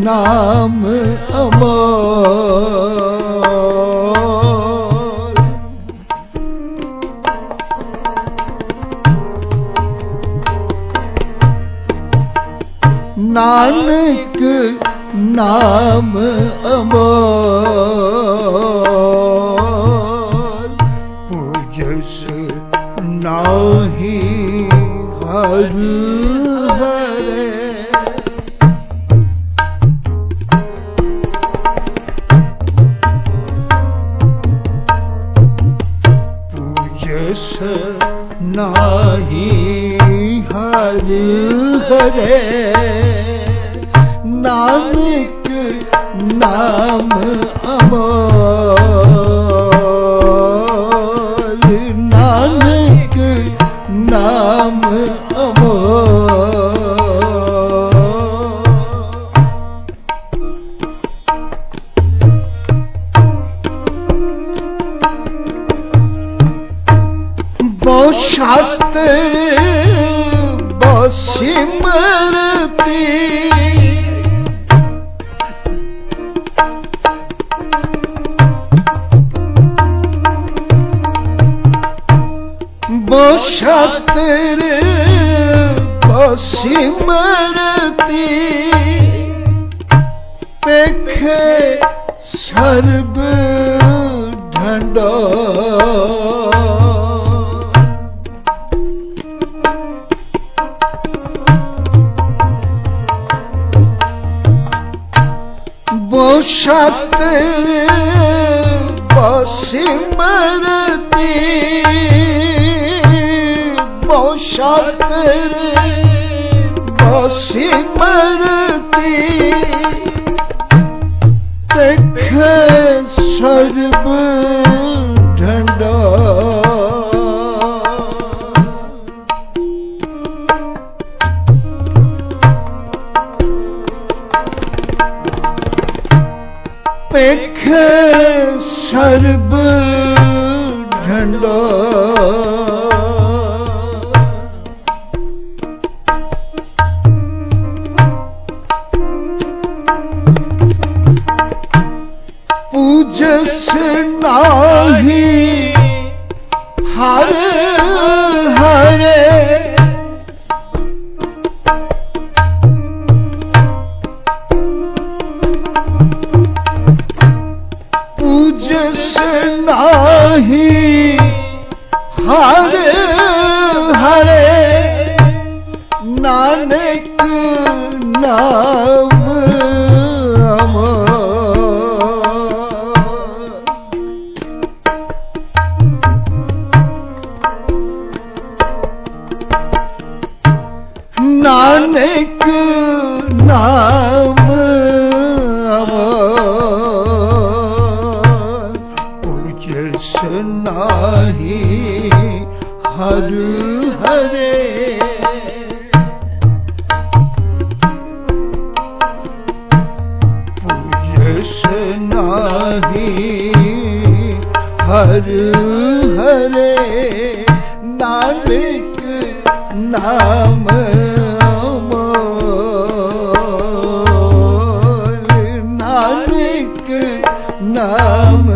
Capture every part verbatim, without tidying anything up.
नाम अमोल। नानक नाम अमोल। पूजस नाहि हर हरे। पूजस नाहि हर हरे। नानक नाम अमोल। नानक नाम अमोल। बहु शास्त्र बहु सिमरती। बहु शास्त्र बहु सिमरती। पेखे सर्ब ढंडो। बहु शास्त्र बहु सिमरती। बहु शास्त्र बहु सिमरती। पेखे सर्ब ढंडो। पेखे सर्ब ढंडो। पूजस नाहि हर हरे। पूजस नाहि हर हरे। नानक नाम नानक नाम अमोल। पूजस नाहि हर हरे। पूजस नाहि हर हरे। नानक नाम अमोल। नानक नाम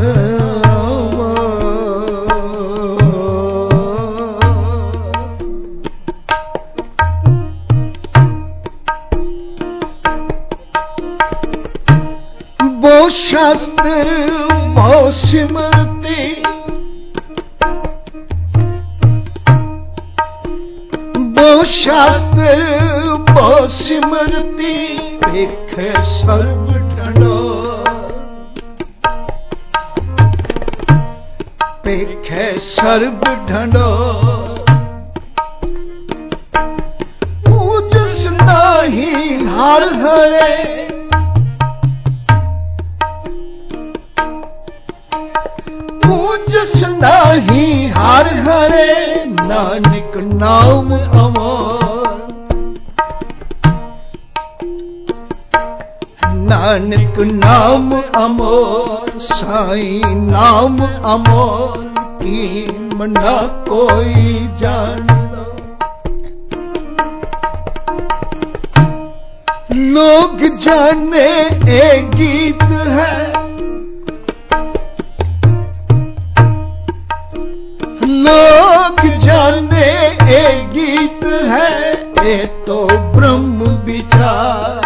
बहु शास्त्र बहु सिमरती। बहु शास्त्र बहु सिमरती। पेखे सर्ब ढंडो। पेखे सर्ब ढंडो। पूजस नाहि हर हरे। पूजस नाहि हर हरे। नानक नाम अमोल। नानक नाम अमोल। साईं नाम अमोल। कीम ना कोई जानदा। लोग जाने ए गीत है, लोग जाने ए गीत है, ए तो ब्रह्म विचार,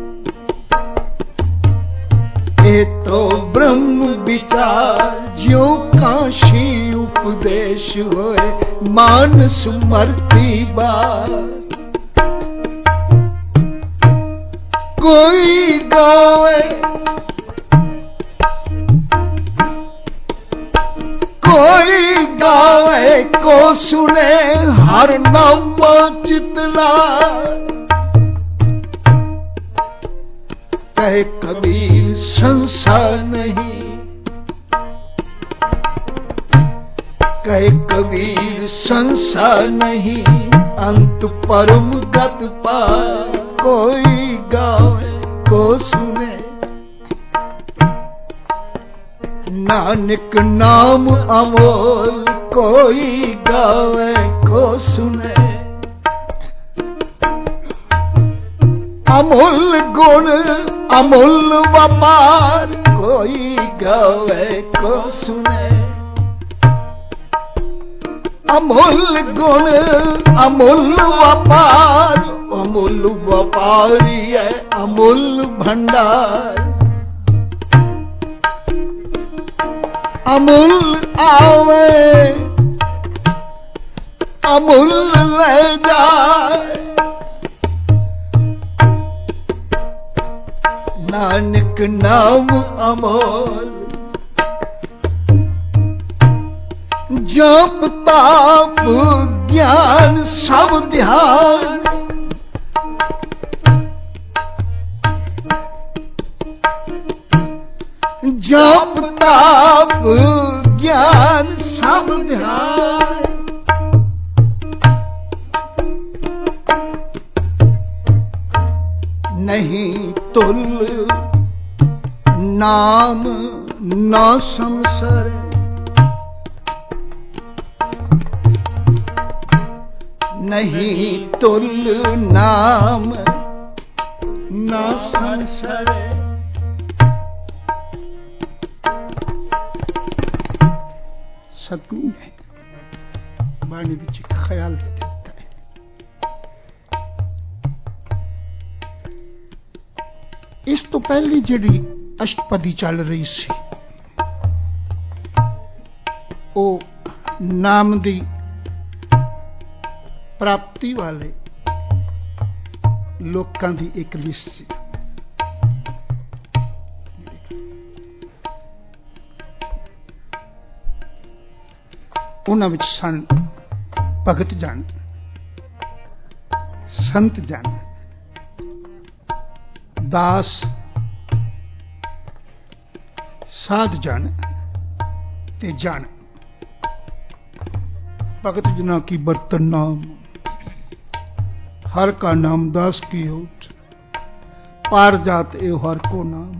ए तो ब्रह्म विचार। ज्यों काशी उपदेश होए मान स्मृति बार, कोई गावे कोई गावे को सुने हर नाम चितला। कहे कबीर संसार नहीं, कहे कबीर संसार नहीं, अंत परम गत पार। कोई गावे को सुने नानक नाम अमोल, कोई गावे को सुने। अमूल गुण अमूल व्यापार, कोई गावे को सुने। अमूल गुण अमूल व्यापार, अमूल व्यापारी है अमूल भंडार। अमूल आवे अमूल ले जाए, नानक नाम अमोल। जप ताप ज्ञान सब ध्यान, जप ताप ज्ञान सब ध्यान। नहीं तुल नाम न संसर, नहीं तुल नाम न संसर। सतगुरु ने बाणी विच ख्याल रखा है, इस तो पहली जिहड़ी अष्टपदी चल रही सी, ओ नाम दी प्राप्ति वाले लोकां दी एक लिस्ट सी। उन्हां विच सन भगत जन, संत जन, दास, साध जन ते जन। भगत जना की बर्तन नाम, हर का नाम दास की ओट, पार जात ए हर को नाम।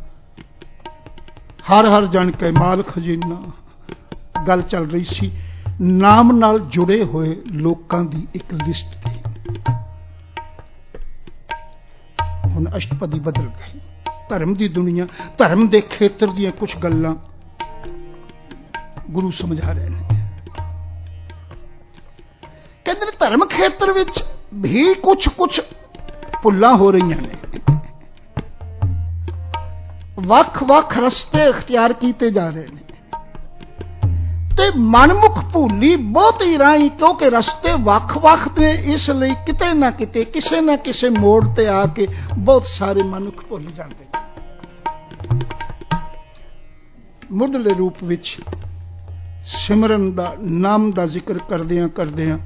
हर हर जन के माल खजीना। गल चल रही सी नाम नाल जुड़े हुए लोकां दी एक लिस्ट थी। हुण अष्टपदी बदल गई। धर्म दी दुनिया, धर्म दे खेत्र दी कुछ गल्लां गुरु समझा रहे हैं। कहते धर्म खेत्र विच भी कुछ कुछ भुल्लां हो रही ने। वख वख रस्ते इख्तियार किए जा रहे हैं ते मनमुख भूली बहुत ही राही, क्योंकि रस्ते वख वख ने, इसलिए किते ना किते किसे ना किसे मोड़ ते आके बहुत सारे मनुख भुल जाते। मुढ़ले रूप विच सिमरन दा नाम दा जिक्र करदियां करदियां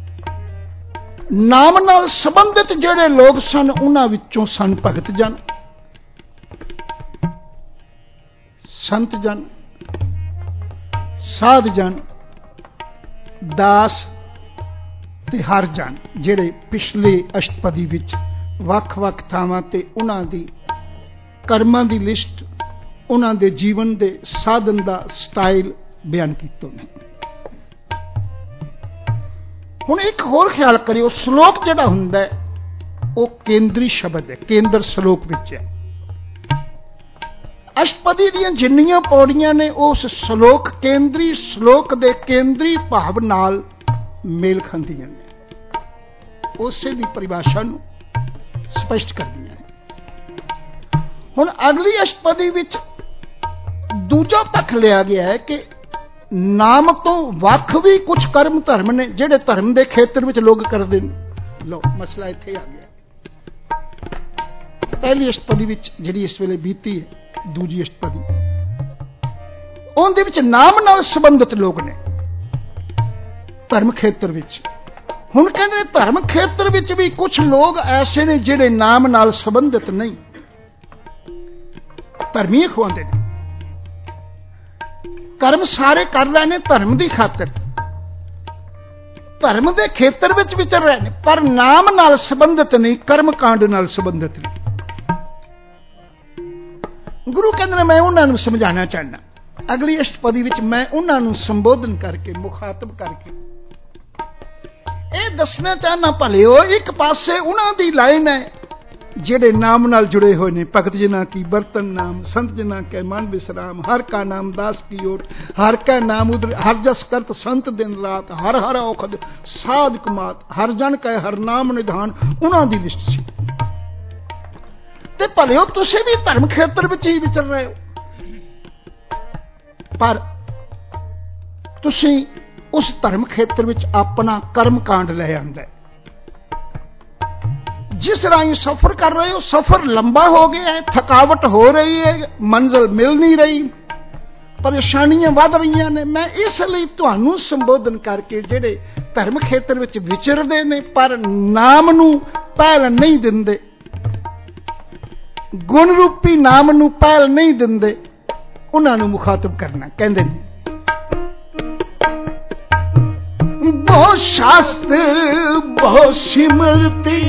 नाम नाल संबंधित जेड़े लोग सन उन्हां विचों सन भगत जन, संत जन, साध जन, दास ते हर जन, जेड़े पिछले अष्टपदी विच वख वख थावां ते उन्हां दी कर्मां दी लिस्ट, उन्हां दे जीवन दे साधन दा स्टाइल बयान कीते ने। हुण एक होर ख्याल करियो, श्लोक जिहड़ा हुंदा है वो केंद्री शब्द है, केंद्र श्लोक विच है। अष्टपदी दीयां जिन्नियां पौड़ियां ने उस श्लोक केंद्री श्लोक दे केंद्री भाव नाल मेल खांदियां ने, उसे दी परिभाषा नूं स्पष्ट करदियां ने। हुण अगली अष्टपदी विच दूजा पक्ष लिया गया है कि नाम तो वख भी कुछ कर्म धर्म ने जिहड़े धर्म के खेतर में लोग करते हैं। लो मसला इत्थे आ गया। पहली अष्टपदी विच जिहड़ी इस वेले बीती है, दूजी अष्टपदी उहदे विच नाम नाल संबंधित लोग ने धर्म खेतर विच। हुण कहंदे धर्म खेतर विच भी कुछ लोग ऐसे ने जिहड़े नाम नाल संबंधित नहीं, धर्मी अखवांदे ने, कर्म सारे कर रहे हैं धर्म की खातिर, धर्म के खेतर विच विचर रहे हैं, पर नाम नाल संबंधित नहीं, कर्म कांड नाल संबंधित नहीं। गुरु कहते मैं उन्होंने समझाना चाहना। अगली अष्टपदी विच मैं उन्होंने संबोधन करके मुखातब करके ये दसना चाहना, भले हो एक पासे उन्होंने लाइन है जेड़े नाम नाल जुड़े हुए ने, भगत जना की बर्तन नाम, संत जना के मन विश्राम, हर का नाम दास की ओट, हर का नाम उधर, हर जस करत संत दिन रात, हर हर औखद साधक मात, हर जन का हर नाम निधान, उन्हों की लिस्ट सी। ते भले हो तुसी भी धर्म खेतर विच ही विचर रहे हो, पर तुसी उस धर्म खेतर विच अपना कर्म कांड ले आंदा है। जिस राही सफर कर रहे हो, सफर लंबा हो गया है, थकावट हो रही है, मंजिल मिल नहीं रही, परेशानियां वध रही ने। मैं इसलिए तुहानू संबोधन करके जेड़े धर्म खेतर विच विचरदे ने पर नाम नू पहल नहीं दिंदे, गुण रूपी नाम नू पहल नहीं दिंदे, उन्हां नू मुखातब करना। कहंदे ने बहु शास्त्र बहु सिमरती,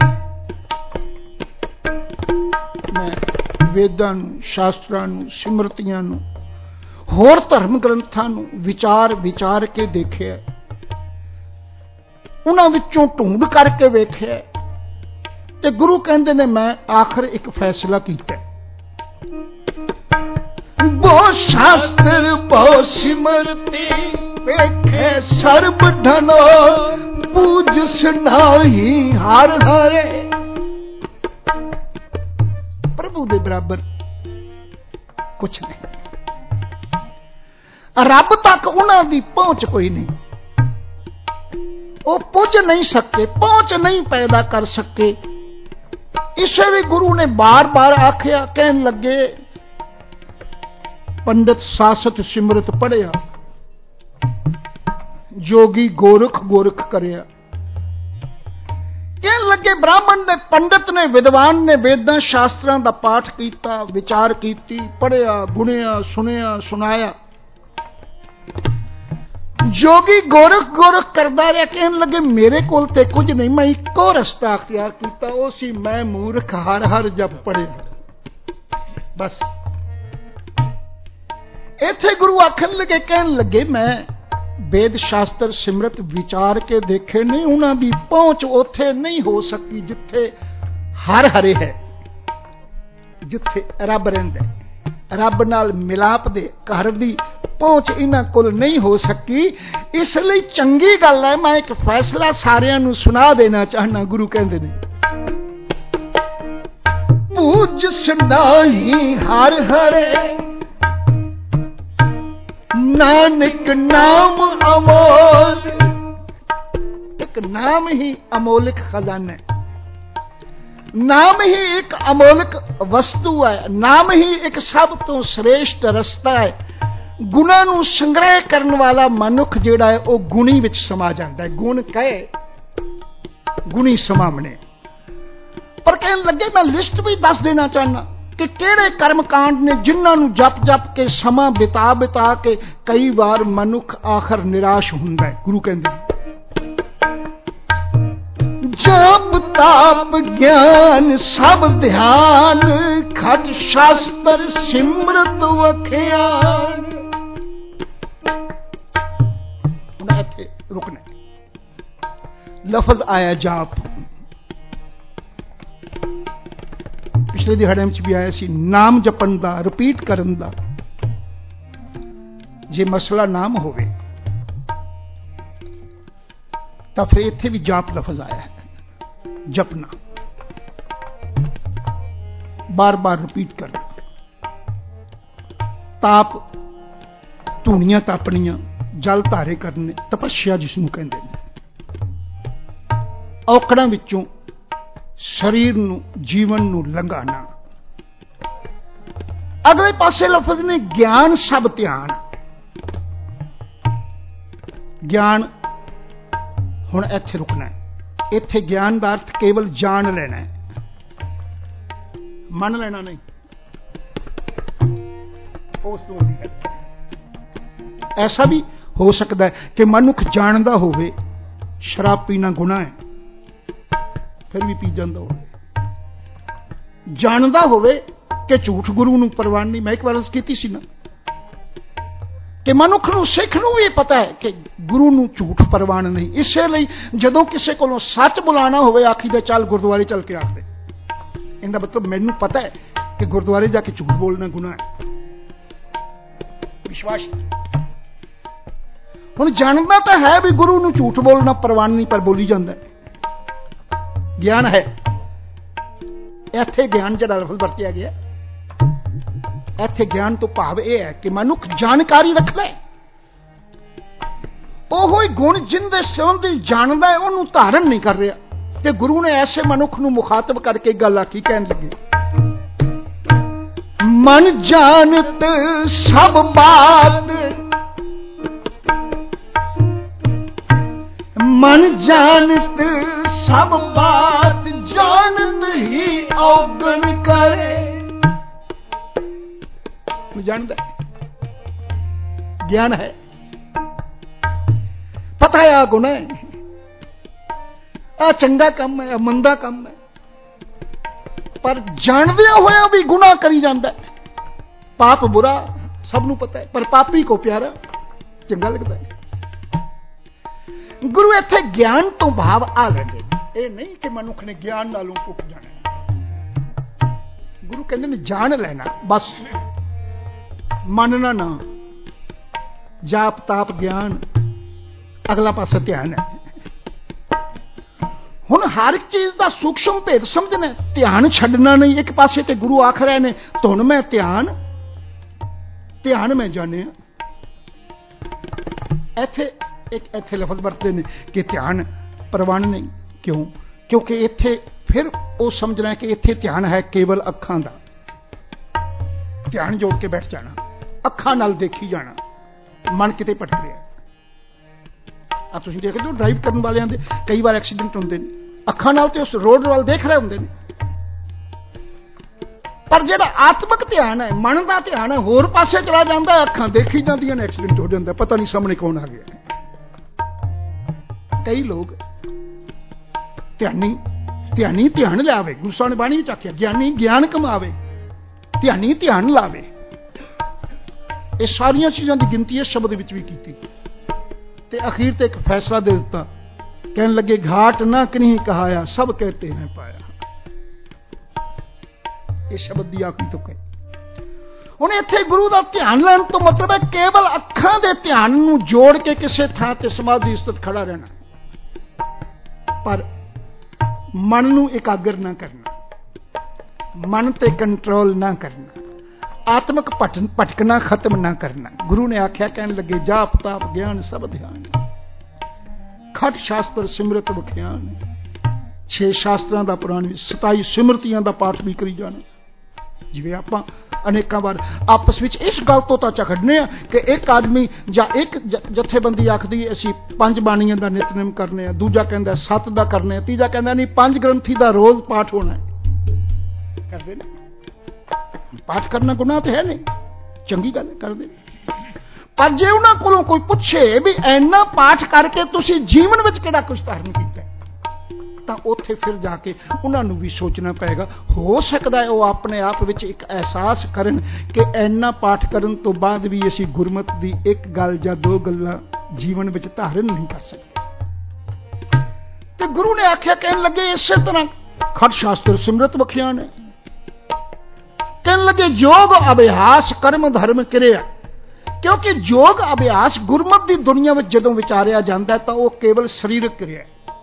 वेदां नूं, शास्त्रां नूं, सिमरतियां नूं, होर धर्म ग्रंथां नूं विचार विचार के देखिया, उन्हां विचों ढूंढ करके वेखिया, ते गुरु कहंदे ने मैं आखिर एक फैसला कीता। बहु शास्त्र बहु सिमरती, वेखे सर्ब ढनो, पूज सनाही हर हरे। प्रभु दे बराबर कुछ नहीं, रब तक उन्हां दी पहुंच कोई नहीं, वो पुज नहीं सके, पहुंच नहीं पैदा कर सके। इसे भी गुरु ने बार बार आखिया, कहन लगे पंडित सासत सिमरत पढ़िया, जोगी गोरख गोरख करिया। कहन लगे ब्राह्मण ने, पंडित ने, विद्वान ने वेदां शास्त्रां दा पाठ कीता, विचार कीती, पढ़िया, गुणिया, सुनिया, सुनाया। जोगी गोरख गोरख करदा रहा। कहन लगे मेरे कोल ते कुछ नहीं, मैं इको रस्ता अख्तियार कीता, ओ सी मैं मूर्ख हर हर जप पढ़िया। बस इत्थे गुरु आखन लगे, कहन लगे मैं वेद शास्त्र सिमरत विचार के देखे नहीं, उन्हां दी पहुंच उथे नहीं हो सकी जिथे हर हरे है, जिथे रब रहिंदा है। रब नाल मिलाप दे घर दी पहुंच इन्हां कोल नहीं हो सकी। इसलिए चंगी गल है, मैं एक फैसला सारियां नूं सुना देना चाहना। गुरु कहंदे ने पूज सदाई हर हरे, नानक नाम अमोल। एक नाम ही अमोलिक खजाना है, नाम ही एक अमोलिक वस्तु है, नाम ही एक सब तो श्रेष्ठ रस्ता है। गुणां नूं संग्रह करने वाला मनुख जिहड़ा है वह गुणी विच समा जाता है। गुण कहे गुणी समावने। पर कहन लगे मैं लिस्ट भी दस देना चाहना कि किहड़े कर्म कांड ने जिन्हां नूं जप जप के समा बिता बिता के कई बार मनुख आखिर निराश हुंदा है। गुरु कहंदे जप ताप ज्ञान सब ध्यान, खट शास्त्र सिमरत वखियान। हुण इत्थे रुकना, लफज आया जाप, पिछले दिहाड़े में भी आया सी, नाम जपन दा, रिपीट करन दा। जे मसला नाम होवे तो फिर इत्थे भी जाप लफज आया है, जपना, बार बार रिपीट करना। ताप, धूणियां तापनियां, जल धारे करने, तपस्या जिसनूं कहंदे ने। औकड़ां विचों शरीर नूं, जीवन नूं लंघाना। अगले पासे लफज ने ज्ञान सब ध्यान। ज्ञान हुण इत्थे रुकना है। इत्थे ज्ञान का अर्थ केवल जान लेना है, मन लेना नहीं। उस ऐसा भी हो सकता है कि मनुख जानता होवे शराब पीना गुनाह है, फिर भी पी जाता हो। जानता होवे कि झूठ गुरु नूं परवान नहीं। मैं एक बार अर्ज कीती सी ना कि मनुख नूं, सिख नूं भी पता है कि गुरु नूं झूठ परवान नहीं। इसे लई जदों किसी कोलों सच बुलाना होवे आखी दे चल गुरुद्वारे चल के आख दे। इहदा मतलब मैनूं पता है कि गुरुद्वारे जाके झूठ बोलना गुनाह है। विश्वास हुण जानदा तो है भी गुरु नूं झूठ बोलना परवान नहीं, पर बोली जाता है। ज्ञान है इत्थे। ज्ञान जिहड़ा लफ्ज़ वरतिया गया इत्थे, ज्ञान तो भाव यह है कि मनुख जानकारी रख ले, ओहो ही गुण जिंदे संबंधी जानदा है उन्होंने धारण नहीं कर रहा। ते गुरु ने ऐसे मनुख नूं मुखातब करके गल आखी, कहन लगे, मन जानत सब बात, मन जानत सब बात, जानत ही औगण करे। जानता है, ज्ञान है, पता है आ गुनाह है, आ चंगा काम है, आ मंदा काम है, पर जानदे होया भी गुनाह करी जाता है। पाप बुरा सबनों पता है, पर पापी को प्यारा चंगा लगता है। गुरु इत्थे ज्ञान तो भाव आ लेंगे, ये नहीं कि मनुख ने ज्ञान नालों टुट जाना। गुरु कहते ने जान लेना, बस मनना ना। जाप ताप ज्ञान, अगला पासा ध्यान है। हुण हर एक चीज का सूक्ष्म भेद समझना, ध्यान छड्डना नहीं। एक पासे ते गुरु आख रहे ने धुन मैं ध्यान, ध्यान मैं जाने। इत्थे एक इत्थे लफज वरते ने कि ध्यान परवान नहीं। क्यों? क्योंकि इत्थे फिर वो समझना है कि इत्थे ध्यान है केवल अखां दा। ध्यान जोड़ के बैठ जाना, अखां नाल देखी जाना, मन किते भटक रहा। आप तुसीं देखदे हो ड्राइव करन वालियां दे कई बार एक्सीडेंट होंदे ने, अखां नाल ते उस रोड वाल देख रहे होंदे ने, पर जिहड़ा आत्मक ध्यान है, मन का ध्यान है, होर पासे चला जाता है, अखां देखी जांदियां ने, एक्सीडेंट हो जाता है, पता नहीं सामने कौन आ गया। कई लोग ध्यानी ध्यानी ध्यान लावे, गुरु साहब ने बाणी विच आख्या ज्ञानी ज्ञान कमावे, ध्यानी ध्यान लावे। ये सारिया चीज़ों की गिनती इस शब्द विच भी की। ते अखीर ते एक फैसला दे दिता, कहने लगे घाट ना कहीं कहाया, सब कहते हैं पाया। इस शब्द की आखिरी तो कही। हुण इत्थे गुरु का ध्यान लैण तो मतलब है केवल अखां दे ध्यान नूं जोड़ के किसी थां ते समाधि स्थित खड़ा रहना, पर मन नूं एकाग्र ना करना, मन ते कंट्रोल ना करना, आत्मक भटकना खत्म ना करना। गुरु ने आख्या, कहने लगे जाप ताप ज्ञान सब ध्यान, खट शास्त्र सिमरत बख्यान। छे शास्त्रां दा पुराण, सताई सिमरतियां दा पाठ भी करी जाना। जिवें आपां अनेकां बार आपस विच इस गल तो तां झगड़ने कि एक आदमी जां एक जथेबंदी आखदी असीं पंज बाणियां दा नितनेम करने आ, दूजा कहंदा सत्त दा करने, तीजा कहंदा नहीं पंज ग्रंथी दा रोज पाठ होना है। करदे ने, पाठ करना गुनाह तो है नहीं, चंगी गल करदे। पर जे उन्हां कोलों कोई पुछे भी इन्ना पाठ करके तुसीं जीवन विच किहड़ा कुछ धारण कीता, तां उत्थे फिर जाके उन्होंने भी सोचना पएगा। हो सकता है वो अपने आप विच एक एहसास करन कि इन्ना पाठ करन तो बाद भी असीं गुरमत दी एक गल जां दो गल्लां जीवन विच धारण नहीं कर सकते। तो गुरु ने आख्या, कहने लगे इसे तरह खट शास्त्र सिमरत बख्यान है। कहने लगे योग अभ्यास कर्म धर्म क्रिया, क्योंकि योग अभ्यास गुरमत की दुनिया में जदों विचारिया जाता है तो वह केवल शरीरक क्रिया,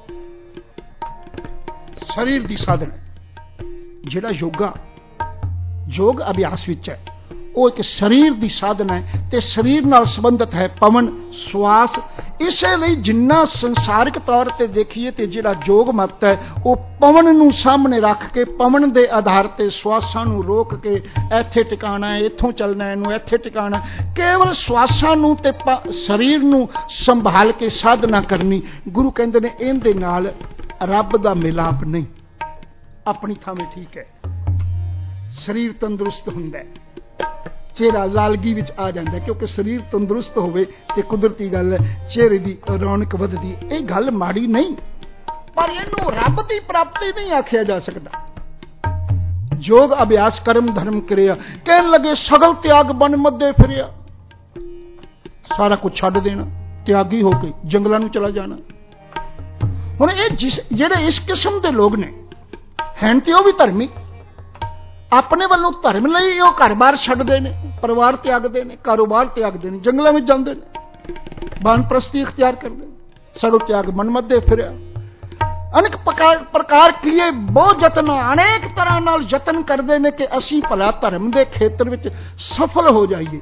शरीर की साधन है। जिहड़ा योगा योग अभ्यास विच है वो एक शरीर की साधन है ते शरीर नाल संबंधित है पवन श्वास। इसलिए जिन्ना संसारिक तौर पर देखिए तो जिहड़ा योग मत है वो पवन नूं सामने रख के पवन के आधार पर श्वासां नूं रोक के इत्थे टिकाना है, इत्थों चलना है, इनू इत्थे टिकाना, केवल श्वासां नूं ते शरीर नूं संभाल के साधना करनी। गुरु कहंदे ने इहदे नाल रब दा मिलाप नहीं। अपनी थावें ठीक है, शरीर तंदुरुस्त हुंदा है, चेहरा लालगी विच आ जाता, क्योंकि शरीर तंदुरुस्त होवे ते कुदरती गल है चेहरे की रौनक वधदी। ये गल माड़ी नहीं, पर इहनूं रब दी प्राप्ति नहीं आखिया जा सकता। योग अभ्यास कर्म धर्म क्रिया, कहन लगे सगल त्याग बन मध्य फिरिया, सारा कुछ छड्ड देना, त्यागी होके जंगलों नूं चला जाना। हुण ये जिस जिहड़े इस किस्म के लोग ने हैं ते ओह भी धर्मी, अपने वालों धर्म लई वो घर बार छड्डदे ने, परिवार त्यागदे ने, कारोबार त्यागदे ने, जंगलों में जांदे ने, बानप्रस्ती इख्तियार करदे ने, सगल त्याग मन मध्य फिरिया। अनेक प्रकार प्रकार किए बहुत यतन, अनेक तरह नाल यतन करते हैं कि असी भला धर्म के खेत्र में सफल हो जाइए।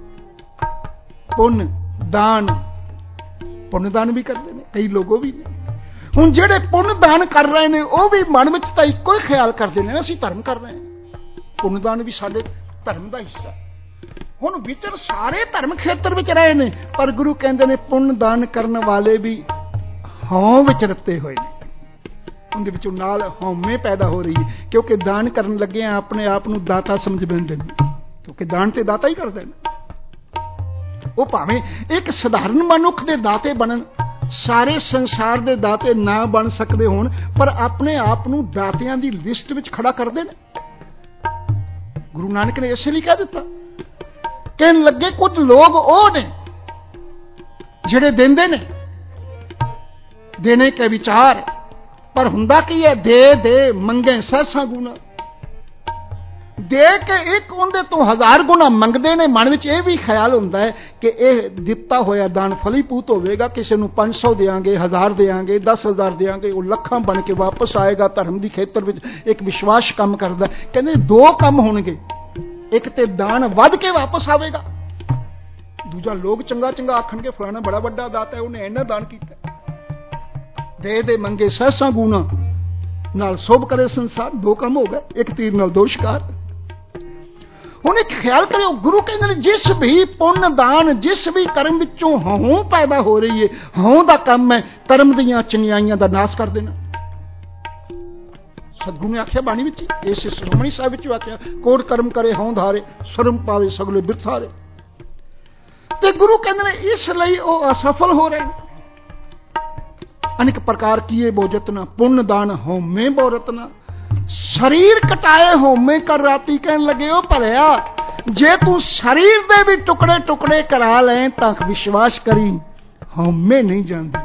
पुण्य दान, पुण्य दान भी करते हैं कई लोग भी ने। हुण जिहड़े पुण्य दान कर रहे हैं वह भी मन में तो इको ही ख्याल करते हैं असी धर्म कर रहे हैं, पुण्य दान भी साडे धर्म का हिस्सा। हुण विचर सारे धर्म खेत्र में रहे हैं, पर गुरु कहते हैं पुण्य दान करने वाले भी हों विच रते हुए हैं, उनके विचों नाल हौमे पैदा हो रही है, क्योंकि दान करन लगे अपने आप नूं दाता समझ बैठते हैं, क्योंकि दान ते दाता ही करते हैं। वो भावें एक साधारण मनुख दे दाते बनन, सारे संसार दे दाते ना बन सकते होण, पर अपने आप नूं दातियां दी लिस्ट विच खड़ा करते हैं। गुरु नानक ने इसलिए कह दिता, कहन लगे कुछ लोग वो ने जिहड़े देंदे ने, देने के विचार, पर हुंदा की है दे दे मंगे सहसा गुना, दे के एक उनदे तो हजार गुना मंगते हैं। मन में यह भी ख्याल होता है कि यह दिता होया दान फलीभूत होगा, किसी को पांच सौ देंगे, हजार देंगे, दस हजार देंगे, वो लखां बन के वापस आएगा। धर्म की खेतर में एक विश्वास काम करता, कहते दो काम होणगे, एक तो दान वध के वापस आएगा, दूजा लोग चंगा चंगा आखणगे फलाना बड़ा बड़ा दाता है, उन्हें इन्ना दान किया। दे दे मंगे सहसा गुना, नाल शुभ करे संसार, दो काम हो गए, एक तीर नाल दो शिकार। हुण एक ख्याल करो, गुरु कहते हैं जिस भी पुण्य दान, जिस भी कर्म विचों हौं पैदा हो रही है, हौं दा काम है कर्म दियां चंगियाइयां दा नाश कर देना। सतगुरु ने आख्या बाणी विच, इस श्रोमणी साहिब विच आख्या, कोट कर्म करे हौं धारे, शर्म पावे सगले बिरथारे। ते गुरु कहते हैं इसलिए वो असफल हो रहे हैं। अनेक प्रकार किए बो जतना, पुण्य दान होमे बो रतना, शरीर कटाए होमे कर राती। कहन लगे ओ भलिया, जे तू शरीर दे भी टुकड़े टुकड़े करा लें तक विश्वास करी होमे नहीं जाते।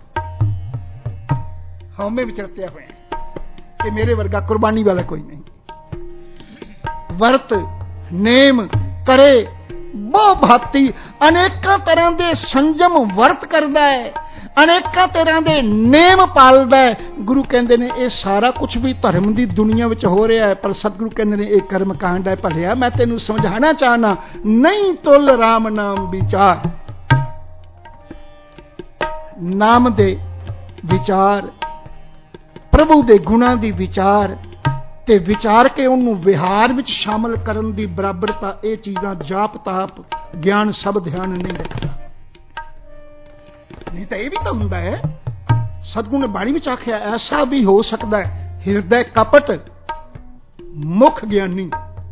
होमे विच रत्या हुए कि मेरे वर्गा कुर्बानी वाला कोई नहीं। वर्त नेम करे बहु भांति, अनेक तरह के संजम वर्त करता है, अनेक तरह के नेम पालदा है। गुरु कहते हैं ये सारा कुछ भी धर्म की दुनिया में हो रहा है, पर सतगुरु कहते हैं एक कर्म कांड है। भलिया मैं तेनू समझाना चाहना, नहीं तुल राम नाम विचार, नाम दे विचार, प्रभु दे गुणा दी विचार ते विचार के उन्होंने विहार विच शामिल करन दी बराबरता, ये चीज़ां जाप ताप ज्ञान सब ध्यान नहीं रखता। नहीं तो यह भी तो होंदा है, सतगुरु ने बाणी में आख्या ऐसा भी हो सकता है, हृदय कपट मुख ज्ञानी।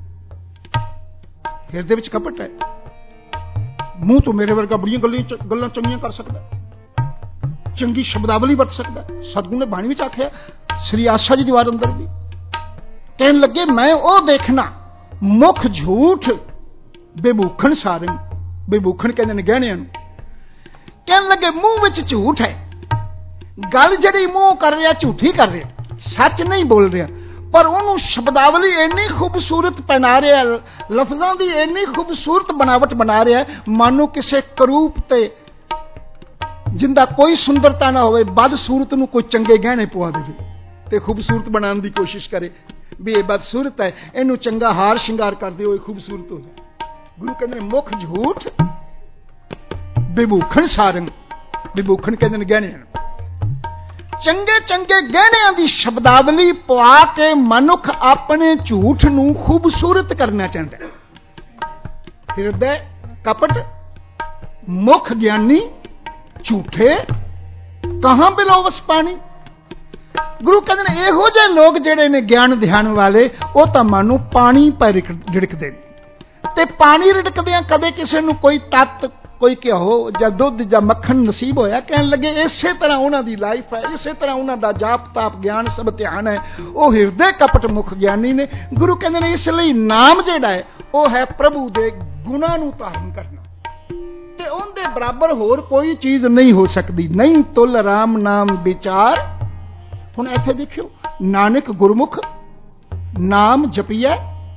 हृदय विच कपट है, मुंह तो मेरे वर्गा बड़ियां गल्लां चंगियां कर सकता, चंगी शब्दावली वरत सकता। सतगुरु ने बाणी में आख्या, श्री आशा जी दीवार अंदर भी कहन लगे, मैं वो देखना मुख झूठ बेभूखण सारंग, बेभूखण कहते हैं गहणियां नूं। कहन लगे मुंह विच झूठ है, गल जड़ी मुंह कर रहा झूठी कर रहा, सच नहीं बोल रहा। पर उन्होंने शब्दावली इन्नी खूबसूरत पहना रहा है, लफ्ज़ों की इन्नी खूबसूरत बनावट बना रहा है, मानो किसी करूप ते जिंदा कोई सुंदरता ना हो, बदसूरत नूं कोई चंगे गहने पवा दे ते खूबसूरत बनाने की कोशिश करे भी ये बदसूरत है, इनू चंगा हार श्रृंगार कर दे, खूबसूरत हो जाए। गुरु कहते मुख झूठ विभूखण सारंग, विभूखण कहते गहने, चंगे चंगे गहणियां की शब्दावली पवा के मनुख अपने झूठ नूं खूबसूरत करना चाहता है। हृदय कपट, मुख ज्ञानी, झूठे कहां बिलोवस पानी। गुरु कहते हैं इहो जे लोग जिहड़े ने ज्ञान ध्यान वाले, वो तो मानो पानी पर रिड़कते हैं, ते पानी रिड़कदियां कदे किसी नूं कोई तत्त, कोई घ्यो जां दुध जां मक्खन नसीब होया, कहन लगे इसे तरह उन्हां दी लाइफ है, इसे तरह उन्हां दा जाप ताप ज्ञान सब ध्यान है, वो हृदय कपट मुख ज्ञानी ने। गुरु कहते हैं इसलिए नाम जिहड़ा है वो है प्रभु दे गुणां नूं धारण करना, ते उहदे बराबर होर कोई चीज नहीं हो सकती। नहीं तुल राम नाम विचार। हुण इत्थे देखियो, नानक गुरमुख नाम जपीए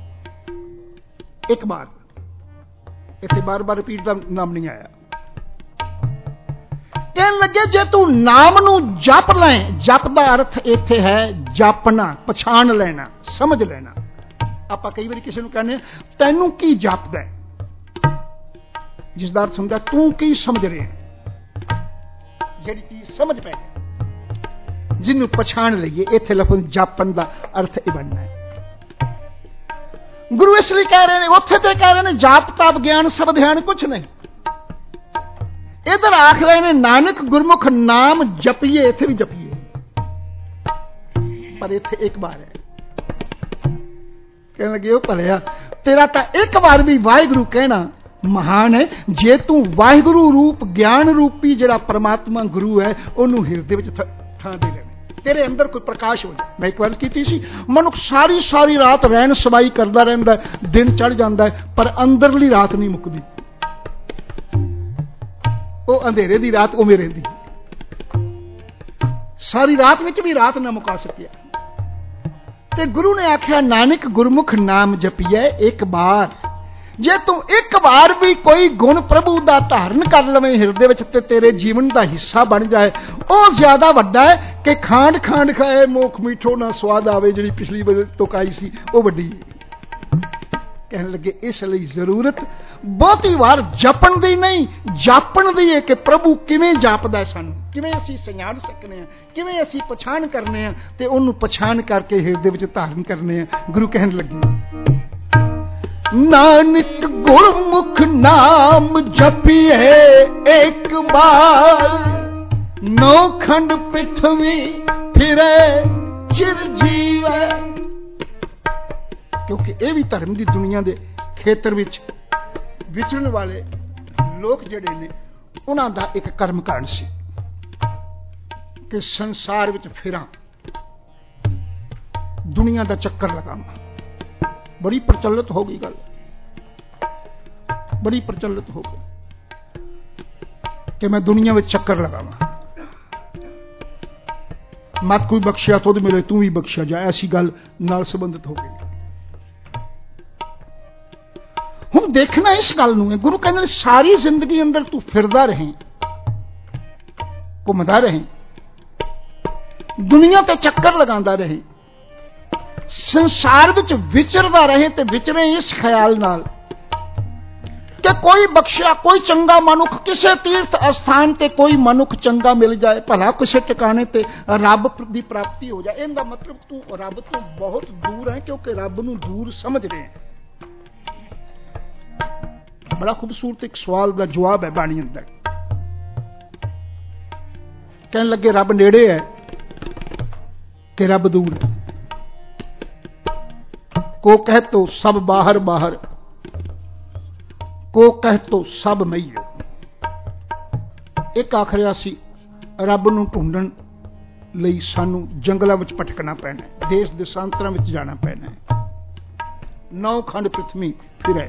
एक बार, इत्थे बार बार रिपीट का नाम नहीं आया। कहने लगे जे तू नाम नू जप लै, जप का अर्थ इत्थे है जापना, पछाण लेना, समझ लेना। आप कई बार किसी को कहने तैनू की जापदा है, जिसका अर्थ होंदा तू की समझ रहे हैं, जिहड़ी चीज समझ पै जिन्नू पछाण लईए, इत्थे लफज जापन का अर्थ यह बनना है। गुरु इसलिए कह रहे हैं, उत्थे तो कह रहे हैं जाप ताप ज्ञान सब ध्यान कुछ नहीं, इधर आख रहे हैं नानक गुरमुख नाम जपिए, इत्थे भी जपिए, पर इत्थे एक बार है। कहने लगे भलिया तेरा तो एक बार भी वाहिगुरु कहना महान है, जे तू वाहिगुरु रूप ज्ञान रूपी जिहड़ा परमात्मा गुरु है उन्होंने हृदय विच थां दे लेना, तेरे अंदर कोई प्रकाश हो जाए। मैं एक बार की सी, मनुख सारी सारी रात रहन सवाई करता रहता है, दिन चढ़ जाता है, पर अंदरली रात नहीं मुकदी, वो अंधेरे की रात उवें रहिंदी, सारी रात विच भी रात ना मुका सकिया। ते गुरु ने आख्या नानक गुरमुख नाम जपिए एक बार, जे तू एक बार भी कोई गुण प्रभु का धारण कर लवे हृदय विच ते तेरे जीवन का हिस्सा बन जाए, वह ज्यादा वड्डा है कि खांड खांड खाए मोख मीठो ना स्वाद आवे, जिहड़ी पिछली बार तुकाई सी वो वड्डी। कहने लगे इसलिए जरूरत बहुती वार जपण दी नहीं, जापण दी है कि प्रभु किवें जापदा है, सानू किवें असीं सछाण सकने हैं, किवें असीं पछाण करने हैं, ते उहनूं पछाण करके हृदय विच धारण करने हैं। गुरु कहने लगे नानक गुरमुख नाम जपिए एक बार, नौ खंड पृथ्वी फिरे चिरजीव। क्योंकि यह भी धर्म की दुनिया के खेतर विच विचरण वाले लोग जिहड़े ने उन्हां दा एक कर्मकांड सी कि संसार विच फिरां, दुनिया का चक्कर लगावां। बड़ी प्रचलित हो गई गल, बड़ी प्रचलित हो गई कि मैं दुनिया में चक्कर लगावा, मत कोई बख्शिया तो मिले तू भी बख्शिया जाए, ऐसी गल नाल संबंधित हो गई। हुण देखना इस गल नूं है, गुरु कहंदे सारी जिंदगी अंदर तू फिरदा रहे, घुमदा रहे, दुनिया ते चक्कर लगांदा रहे, संसार विच विचरदा रहे, ते विचरे इस ख्याल नाल कि कोई बख्शिया कोई चंगा मनुख किसी तीर्थ स्थान ते कोई मनुख चंगा मिल जाए, भला किसी टिकाने ते रब की प्राप्ति हो जाए। इनका मतलब तू रब तो बहुत दूर है, क्योंकि रब नूं दूर समझ रहे हैं। बड़ा खूबसूरत एक सवाल का जवाब है बाणी अंदर। कहने लगे रब नेड़े है कि रब दूर है। को कह तो सब बाहर बाहर, को कह तो सब मैयो। एक आख रहा सी रब नूं ढूंढण लई सानू जंगलों में भटकना पैना है, देश देशांतरां विच जाना पैना है, नौ खंड पृथ्वी फिरे,